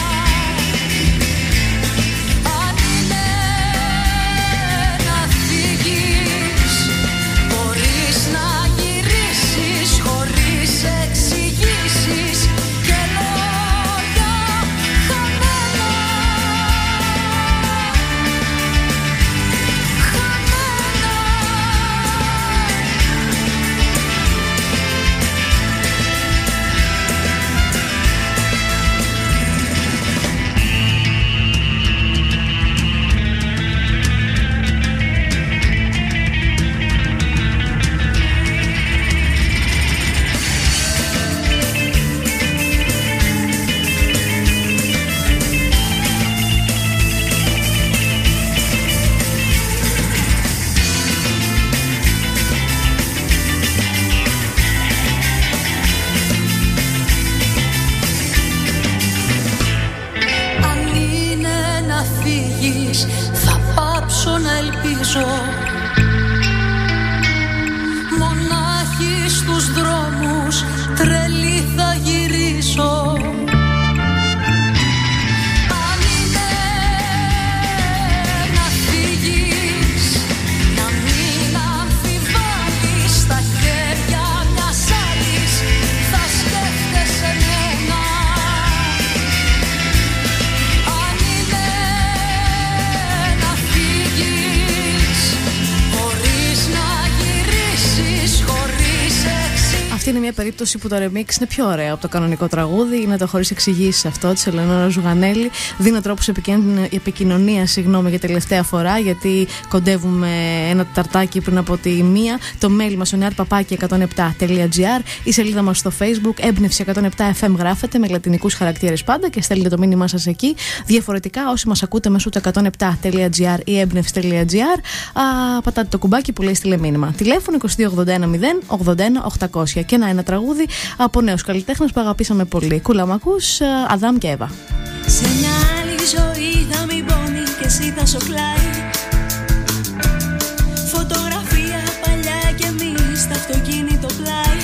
Θα πάψω να ελπίζω. Μονάχη στους δρόμους τρελή θα γυρίσω. Αν είναι να φύγεις, να μην αμφιβάλλεις. Τα χέρια μιας άλλης θα σκέφτεσαι μένα. Αυτή είναι μια περίπτωση που το remix είναι πιο ωραίο από το κανονικό τραγούδι. Είναι το χωρίς εξηγήσεις αυτό της Ελεονόρα Ζουγανέλη. Δίνω τρόπους επικοινωνία, συγγνώμη για τελευταία φορά, γιατί κοντεύουμε ένα ταρτάκι πριν από τη μία. Το mail μας είναι αρπαπάκι εκατόν επτά τελεία τζι άρ. Η σελίδα μας στο Facebook, έμπνευση εκατόν επτά εφ εμ, γράφετε με λατινικούς χαρακτήρες πάντα και στέλνετε το μήνυμά σας εκεί. Διαφορετικά, όσοι μας ακούτε μέσω του εκατόν επτά τελεία τζι άρ ή έμπνευση τελεία τζι άρ, πατάτε το κουμπάκι που λέει στείλε μήνυμα. Τηλέφωνο είκοσι δύο ογδόντα ένα μηδέν ογδόντα ένα οκτακόσια. Και ένα, ένα τραγούδι από νέους καλλιτέχνες που αγαπήσαμε πολύ. Κουλαμακούς, Αδάμ και Εύα. Σε μια άλλη ζωή θα μην πόνει και εσύ θα σοκλάει. Φωτογραφία παλιά και εμείς στα αυτοκίνητο πλάι.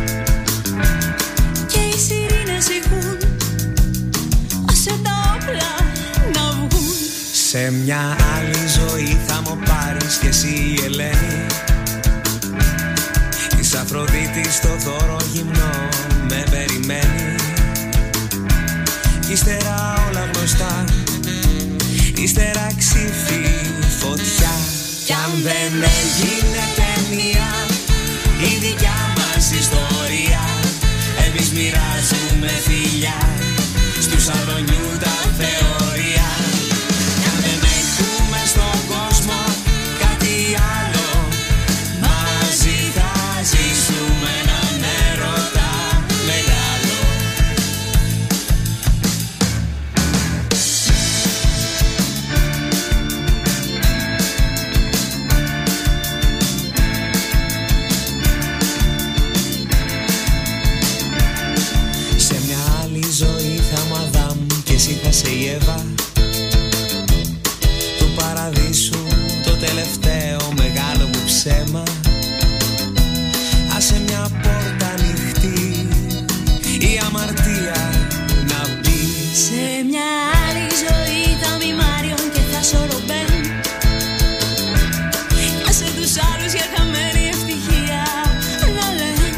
Και οι σιρήνες ηχούν, άσε τα όπλα να βγουν. Σε μια άλλη ζωή θα μου πάρεις κι εσύ η Ελένη. Της Αφροδίτης το δώρο γυμνό με περιμένει. Κι ύστερα όλα γνωστά, ύστερα ξύφη φωτιά. Κι αν δεν έγινε ταινία η δικιά μας ιστορία, εμείς μοιράζουμε φιλιά στους αδρονιού τα θεωρία. Κι αν δεν έχουμε στον κόσμο κάτι άλλο, μαζί θα ζήσουμε έναν έρωτα μεγάλο. Σε μια άλλη ζωή θα μου Αδάμ και εσύ θα σε η Εύα του παραδείσου, το τελευταίο μεγάλο μου ψέμα. Άσε μια πόρτα ανοιχτή, η αμαρτία να μπει. Σε μια άλλη ζωή θα μη Μάριον και θα σωροπέν. Άσε τους άλλους για χαμένη ευτυχία να λένε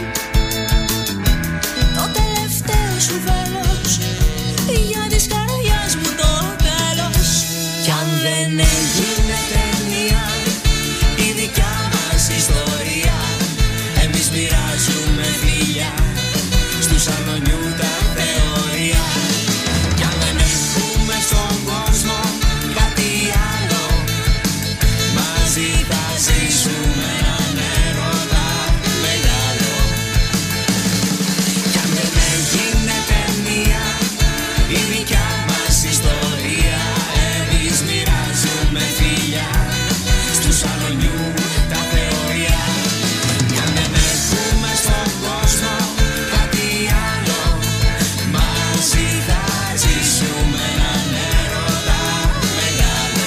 το τελευταίο σου βέλος για της καρδιάς μου το τέλος. Κι αν δεν έγινε ταινία η δικιά μας ιστορία, εμείς μοιράζουμε φιλιά στους αρνονιού τα θεωρία. Κι αν δεν έχουμε στον κόσμο κάτι άλλο, μαζί θα ζήσουμε έναν έρωτα μεγάλο. Κι αν δεν έγινε ταινία η δικιά μας ιστορία, εμείς μοιράζουμε φιλιά στους αρνονιού τα θεωρία. Κι αν δεν έχουμε στον κόσμο κάτι άλλο, μαζί θα ζήσουμε έναν έρωτα μεγάλο.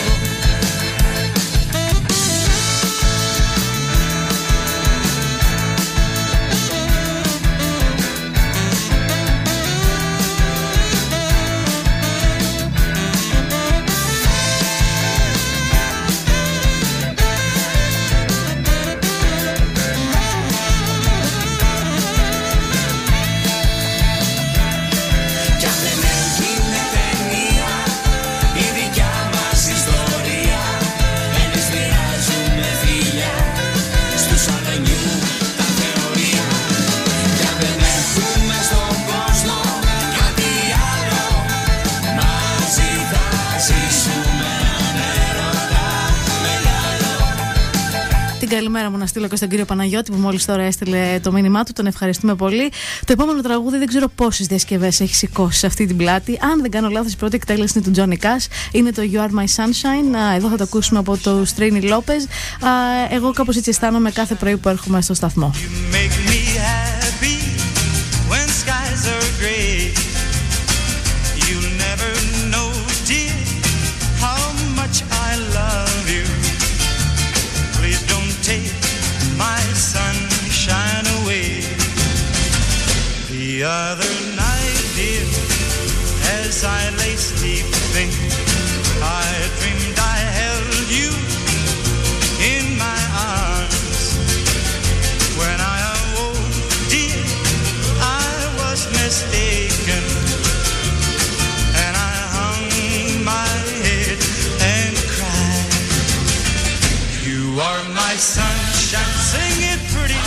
Κι αν δεν έγινε ταινία η δικιά μας ιστορία, εμείς μοιράζουμε φιλιά στους αρνονιού τα θεωρία. Κι αν δεν έχουμε στον κόσμο κάτι άλλο, μαζί θα ζήσουμε έναν έρωτα μεγάλο. Την καλημέρα μου να στείλω και στον κύριο Παναγιώτη που μόλις τώρα έστειλε το μήνυμά του. Τον ευχαριστούμε πολύ. Το επόμενο τραγούδι δεν ξέρω πόσες διασκευές έχει σηκώσει σε αυτή την πλάτη. Αν δεν κάνω λάθος, η πρώτη εκτέλεση είναι του Johnny Cash. Είναι το You Are My Sunshine. Εδώ θα το ακούσουμε από το Trini Lopez. Εγώ κάπως έτσι αισθάνομαι κάθε πρωί που έρχομαι στο σταθμό. Make me happy when skies are gray. You never know, dear, how much I love you. Please don't take my sunshine away. The other night, dear, as I lay sleeping, I dreamed I held you in my arms. When I awoke, dear, I was mistaken, and I hung my head and cried. You are my sunshine, sing it pretty.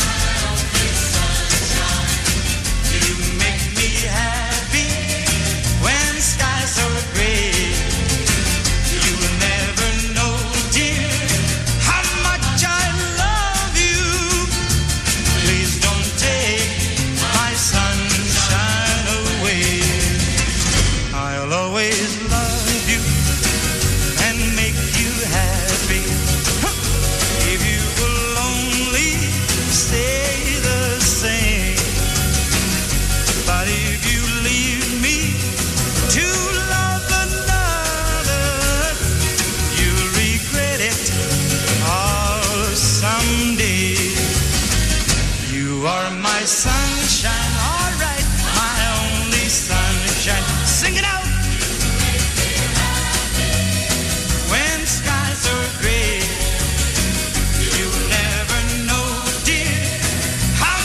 You make me happy when skies are gray. You never know, dear, how much I love you. Please don't take my sunshine away. I'll always love you and make you happy. If you will only stay the same. But if you leave me to love another, you'll regret it all someday. You are my sunshine, all right, my only sunshine. Sing it out. When skies are gray, you never know, dear, how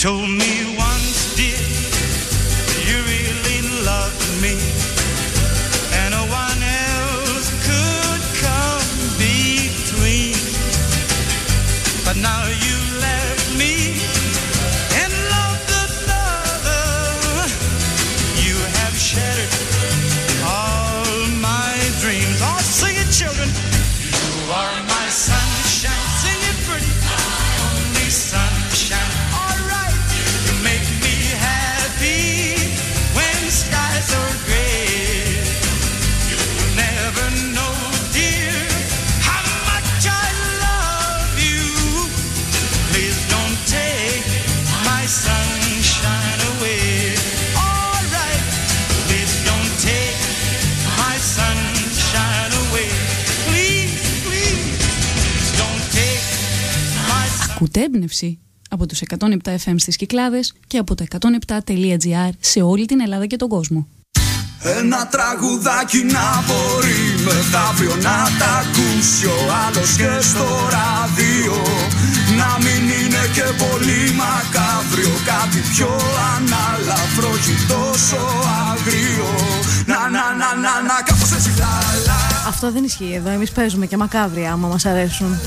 told me once, dear, you really loved me, and no one else could come between. But now you left me and loved another. You have shattered all my dreams. Oh, sing it, children. You are my sunshine. Sing it pretty. My only sunshine. All right. You make me happy when skies are gray. You will never know, dear, how much I love you. Please don't take my sunshine away. All right. Please don't take my sunshine away. Please, please, please don't take my sunshine. Ακούτε Έμπνευση από τους εκατόν επτά εφ εμ στις Κυκλάδες και από το εκατόν επτά τελεία τζι άρ σε όλη την Ελλάδα και τον κόσμο. Ένα τραγουδάκι να μπορεί μεθαύριο να τα ακούσει ο άλλος και στο ράδιο. Να μην είναι και πολύ μακάβριο, κάτι πιο ανάλαφρο και τόσο αγρίο. Να να να να να κάπως έτσι λα λα. Αυτό δεν ισχύει εδώ, εμείς παίζουμε και μακάβρια άμα μας αρέσουν.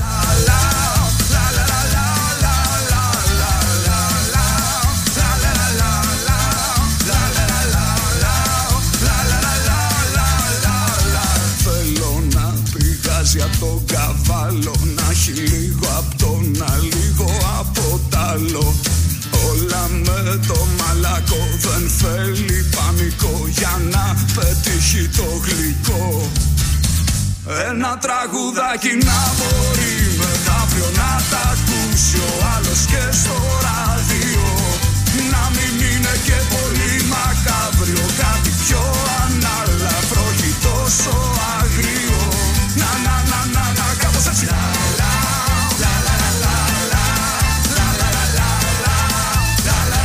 Από τον καβάλο να έχει λίγο απ' το να λίγο από τ' άλλο. Όλα με το μαλακό, δεν θέλει πανικό για να πετύχει το γλυκό. Ένα τραγουδάκι να μπορεί μεθαύριο να τα ακούσει ο άλλος και στο ράδιο. Να μην είναι και πολύ μακάβριο, κάτι πιο ανάλαφρο και τόσο αγρίο. Να να να να να κάπως έτσι λα λα λα λα λα λα λα λα λα λα λα λα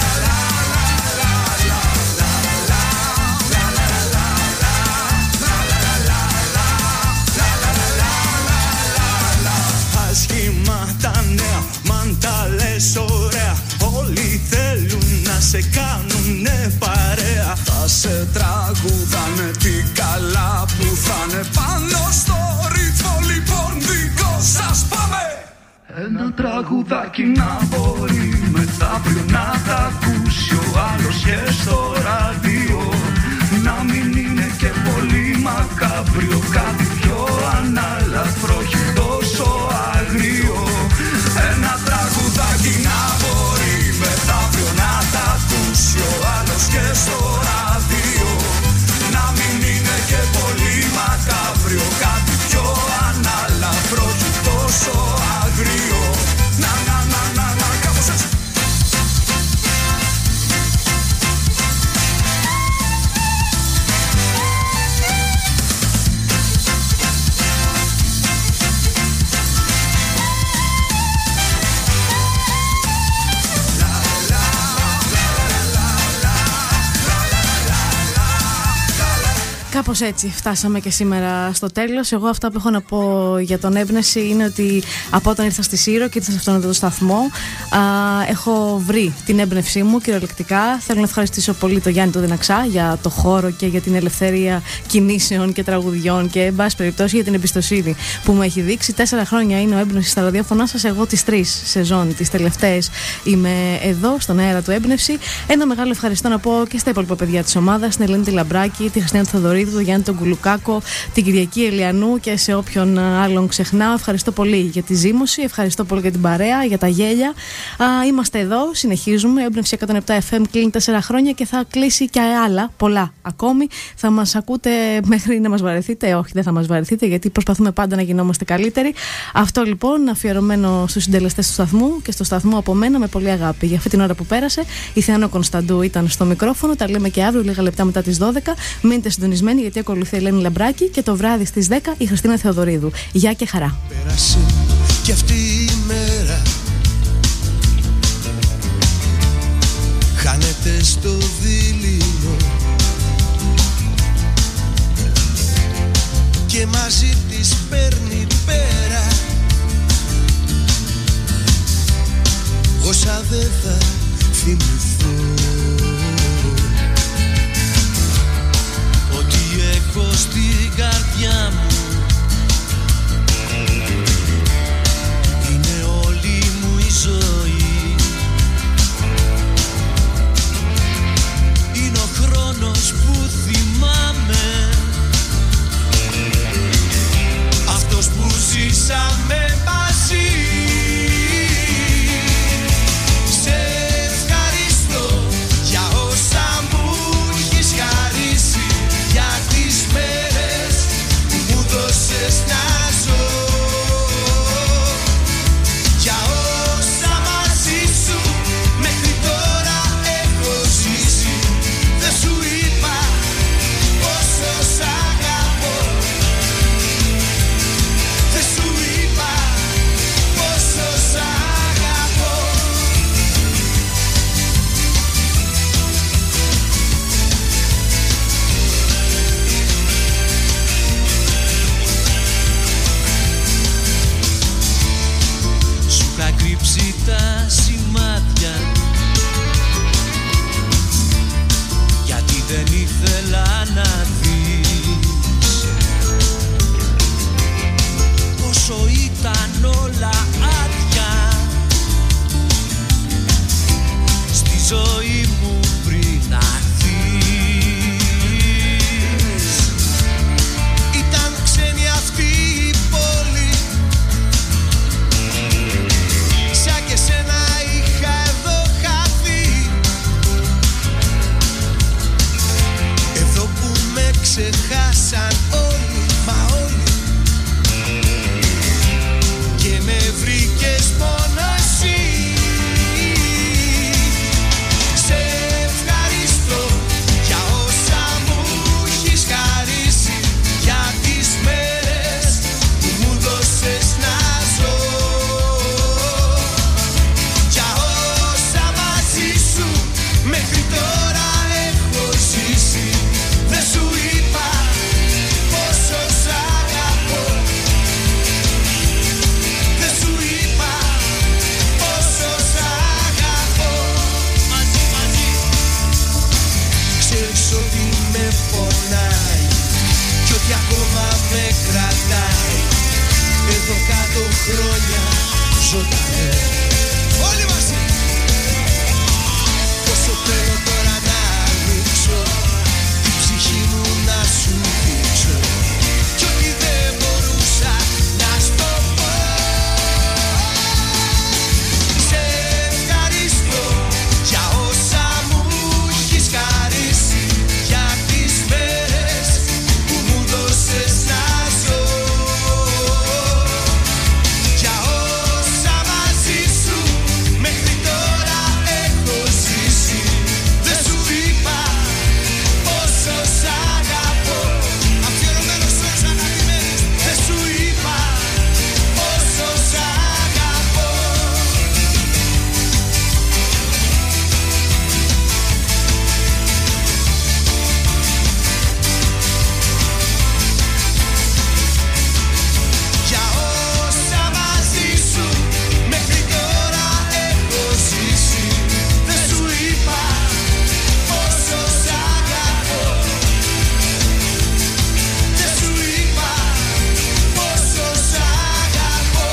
λα. Ασχήμα τα νέα, μαν τα λες ωραία. Όλοι θέλουν να σε κάνουνε παρέα. Θα σε τραγουδάνε τι καλά που θα'ναι πάνω στο ρυθμό. Λοιπόν δικό σας πάμε. Ένα τραγουδάκι να μπορεί μεθαύριο να τα ακούσει ο άλλος και στο ράδιο. Να μην είναι και πολύ μακάβριο, κάτι πιο ανάλαφρο και τόσο αγρίο. Ένα τραγουδάκι να μπορεί μεθαύριο να τα ακούσει ο άλλος και στο ράδιο. Να μην είναι και πολύ μακάβριο, κάτι πιο ανάλαφρο και τόσο αγρίο. Να να να να να κάπως έτσι. Κάπως έτσι φτάσαμε και σήμερα στο τέλος. Εγώ αυτά που έχω να πω για τον Έμπνευση είναι ότι από όταν ήρθα στη Σύρο και ήρθα σε αυτόν εδώ το σταθμό, α, έχω βρει την έμπνευσή μου κυριολεκτικά. Θέλω να ευχαριστήσω πολύ τον Γιάννη τον Δυναξά για το χώρο και για την ελευθερία κινήσεων και τραγουδιών και εν πάση περιπτώσει για την εμπιστοσύνη που μου έχει δείξει. Τέσσερα χρόνια είναι ο Έμπνευση στα ραδιόφωνά σας. Εγώ τις τρεις σεζόν, τις τελευταίες, είμαι εδώ στον αέρα του Έμπνευση. Ένα μεγάλο ευχαριστώ να πω και στα υπόλοιπα παιδιά της ομάδας, την Ελένη τη Λαμπράκη, τη Χριστίνα Θεοδωρίδου, τον Γιάννη τον Κουλουκάκο, την Κυριακή Ελιανού και σε όποιον άλλον ξεχνάω. Ευχαριστώ πολύ για τη ζήμωση, ευχαριστώ πολύ για την παρέα, για τα γέλια. Α, είμαστε εδώ, συνεχίζουμε. Έμπνευση εκατόν επτά εφ εμ κλείνει τέσσερα χρόνια και θα κλείσει και άλλα, πολλά ακόμη. Θα μας ακούτε μέχρι να μας βαρεθείτε. Όχι, δεν θα μας βαρεθείτε, γιατί προσπαθούμε πάντα να γινόμαστε καλύτεροι. Αυτό λοιπόν αφιερωμένο στους συντελεστές του σταθμού και στο σταθμό από μένα με πολύ αγάπη. Για αυτή την ώρα που πέρασε, η Θεάνο Κωνσταντού ήταν στο μικρόφωνο. Τα λέμε και αύριο, λίγα λεπτά μετά τις δώδεκα. Μείνετε συντονισμένοι, γιατί ακολουθεί η Ελένη Λαμπράκη και το βράδυ στις δέκα η Χριστίνα Θεοδωρίδου. Γεια και χαρά. Πέρασε και αυτή η μέρα, χάνεται στο δειλινό και μαζί της παίρνει πέρα όσα δεν θα θυμηθώ ότι έχω στην καρδιά μου είναι όλη μου η ζωή. Είναι ο χρόνος που θυμάμαι, αυτός που ζήσαμε μαζί. Σε ευχαριστώ για όσα μου έχεις χαρίσει, για τις μέρες που μου δώσες να ζω, για όσα μαζί σου μέχρι τώρα έχω ζήσει. Δεν σου είπα πόσο σ' αγαπώ, δεν σου είπα πόσο σ' αγαπώ. Σου είχα κρύψει τα σημάδια, γιατί δεν ήθελα να δεις πόσο ήταν όλα άδεια στη ζωή μου πριν να έρθεις. Ήταν ξένη αυτή η πόλη, σαν και σένα είχα εδώ χαθεί. Εδώ που με ξεχάσαν όλοι, μα όλοι, και με βρήκες μόνο εσύ. Σε ευχαριστώ για όσα μου έχεις χαρίσει, για τις μέρες που μου δώσες να ζω, για όσα μαζί σου μέχρι τώρα έχω ζήσει. Δεν σου είπα πόσο σ' αγαπώ, δεν σου είπα πόσο σ' αγαπώ. Μαζί, μαζί. Ξέρεις ότι με πονάει κι ότι ακόμα με κρατάει εδώ κάτω χρόνια ζωντανέ. Όλοι μαζί. Πόσο θέλω τώρα να ανοίξω την ψυχή μου να σου δείξω, κι ότι δεν μπορούσα να στο πω. Σε ευχαριστώ για όσα μου έχεις χαρίσει, για τις μέρες που μου δώσες να ζω, για όσα μαζί σου μέχρι τώρα έχω ζήσει. Δεν σου είπα πόσο σ' αγαπώ, αφιερωμένο σε όλους αγαπημένους. Δεν σου είπα πόσο σ' αγαπώ. Για όσα μαζί σου μέχρι τώρα έχω ζήσει. Δεν σου είπα πόσο σ' αγαπώ, δεν σου είπα πόσο σ' αγαπώ.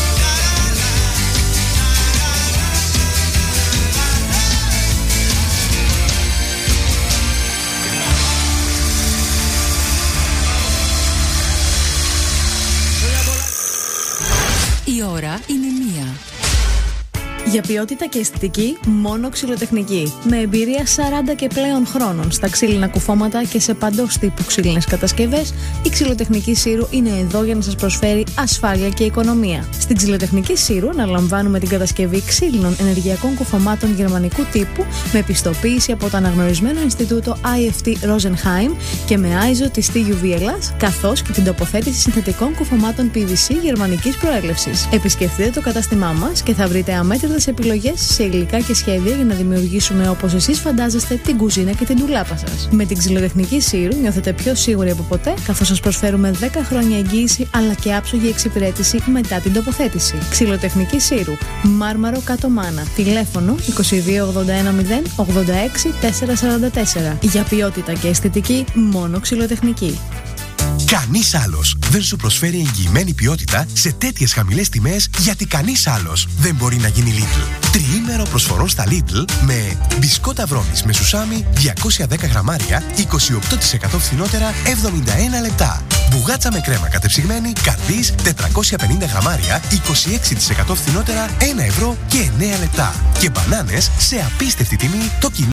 Η ώρα είναι μία. Για ποιότητα και αισθητική, μόνο ξυλοτεχνική. Με εμπειρία σαράντα και πλέον χρόνων στα ξύλινα κουφώματα και σε παντός τύπου ξύλινες κατασκευές, η Ξυλοτεχνική Σύρου είναι εδώ για να σας προσφέρει ασφάλεια και οικονομία. Στην Ξυλοτεχνική Σύρου αναλαμβάνουμε την κατασκευή ξύλινων ενεργειακών κουφωμάτων γερμανικού τύπου με πιστοποίηση από το αναγνωρισμένο Ινστιτούτο άι εφ τι Rosenheim και με άιζο της τι γιου βι Ελλάς, καθώς και την τοποθέτηση συνθετικών κουφωμάτων πι βι σι γερμανικής προέλευσης. Επισκεφτείτε το κατάστημά μας και θα βρείτε αμέτρητες επιλογές σε υλικά και σχέδια για να δημιουργήσουμε όπως εσείς φαντάζεστε την κουζίνα και την ντουλάπα σας. Με την ξυλοτεχνική Σύρου νιώθετε πιο σίγουροι από ποτέ, καθώς σας προσφέρουμε δέκα χρόνια εγγύηση αλλά και άψογη εξυπηρέτηση μετά την τοποθέτηση. Ξυλοτεχνική Σύρου, Μάρμαρο Κάτω Μάνα. Τηλέφωνο είκοσι δύο ογδόντα ένα μηδέν ογδόντα έξι τετρακόσια σαράντα τέσσερα. Για ποιότητα και αισθητική, μόνο Ξυλοτεχνική. Κανείς άλλος δεν σου προσφέρει εγγυημένη ποιότητα σε τέτοιες χαμηλές τιμές, γιατί κανείς άλλος δεν μπορεί να γίνει Lidl. Τριήμερο προσφορών στα Lidl με μπισκότα βρώμης με σουσάμι διακόσια δέκα γραμμάρια, είκοσι οκτώ τοις εκατό φθηνότερα, εβδομήντα ένα λεπτά. Μπουγάτσα με κρέμα κατεψυγμένη, καρδής τετρακόσια πενήντα γραμμάρια, είκοσι έξι τοις εκατό φθηνότερα, ένα ευρώ και εννέα λεπτά. Και μπανάνες σε απίστευτη τιμή, το κοινό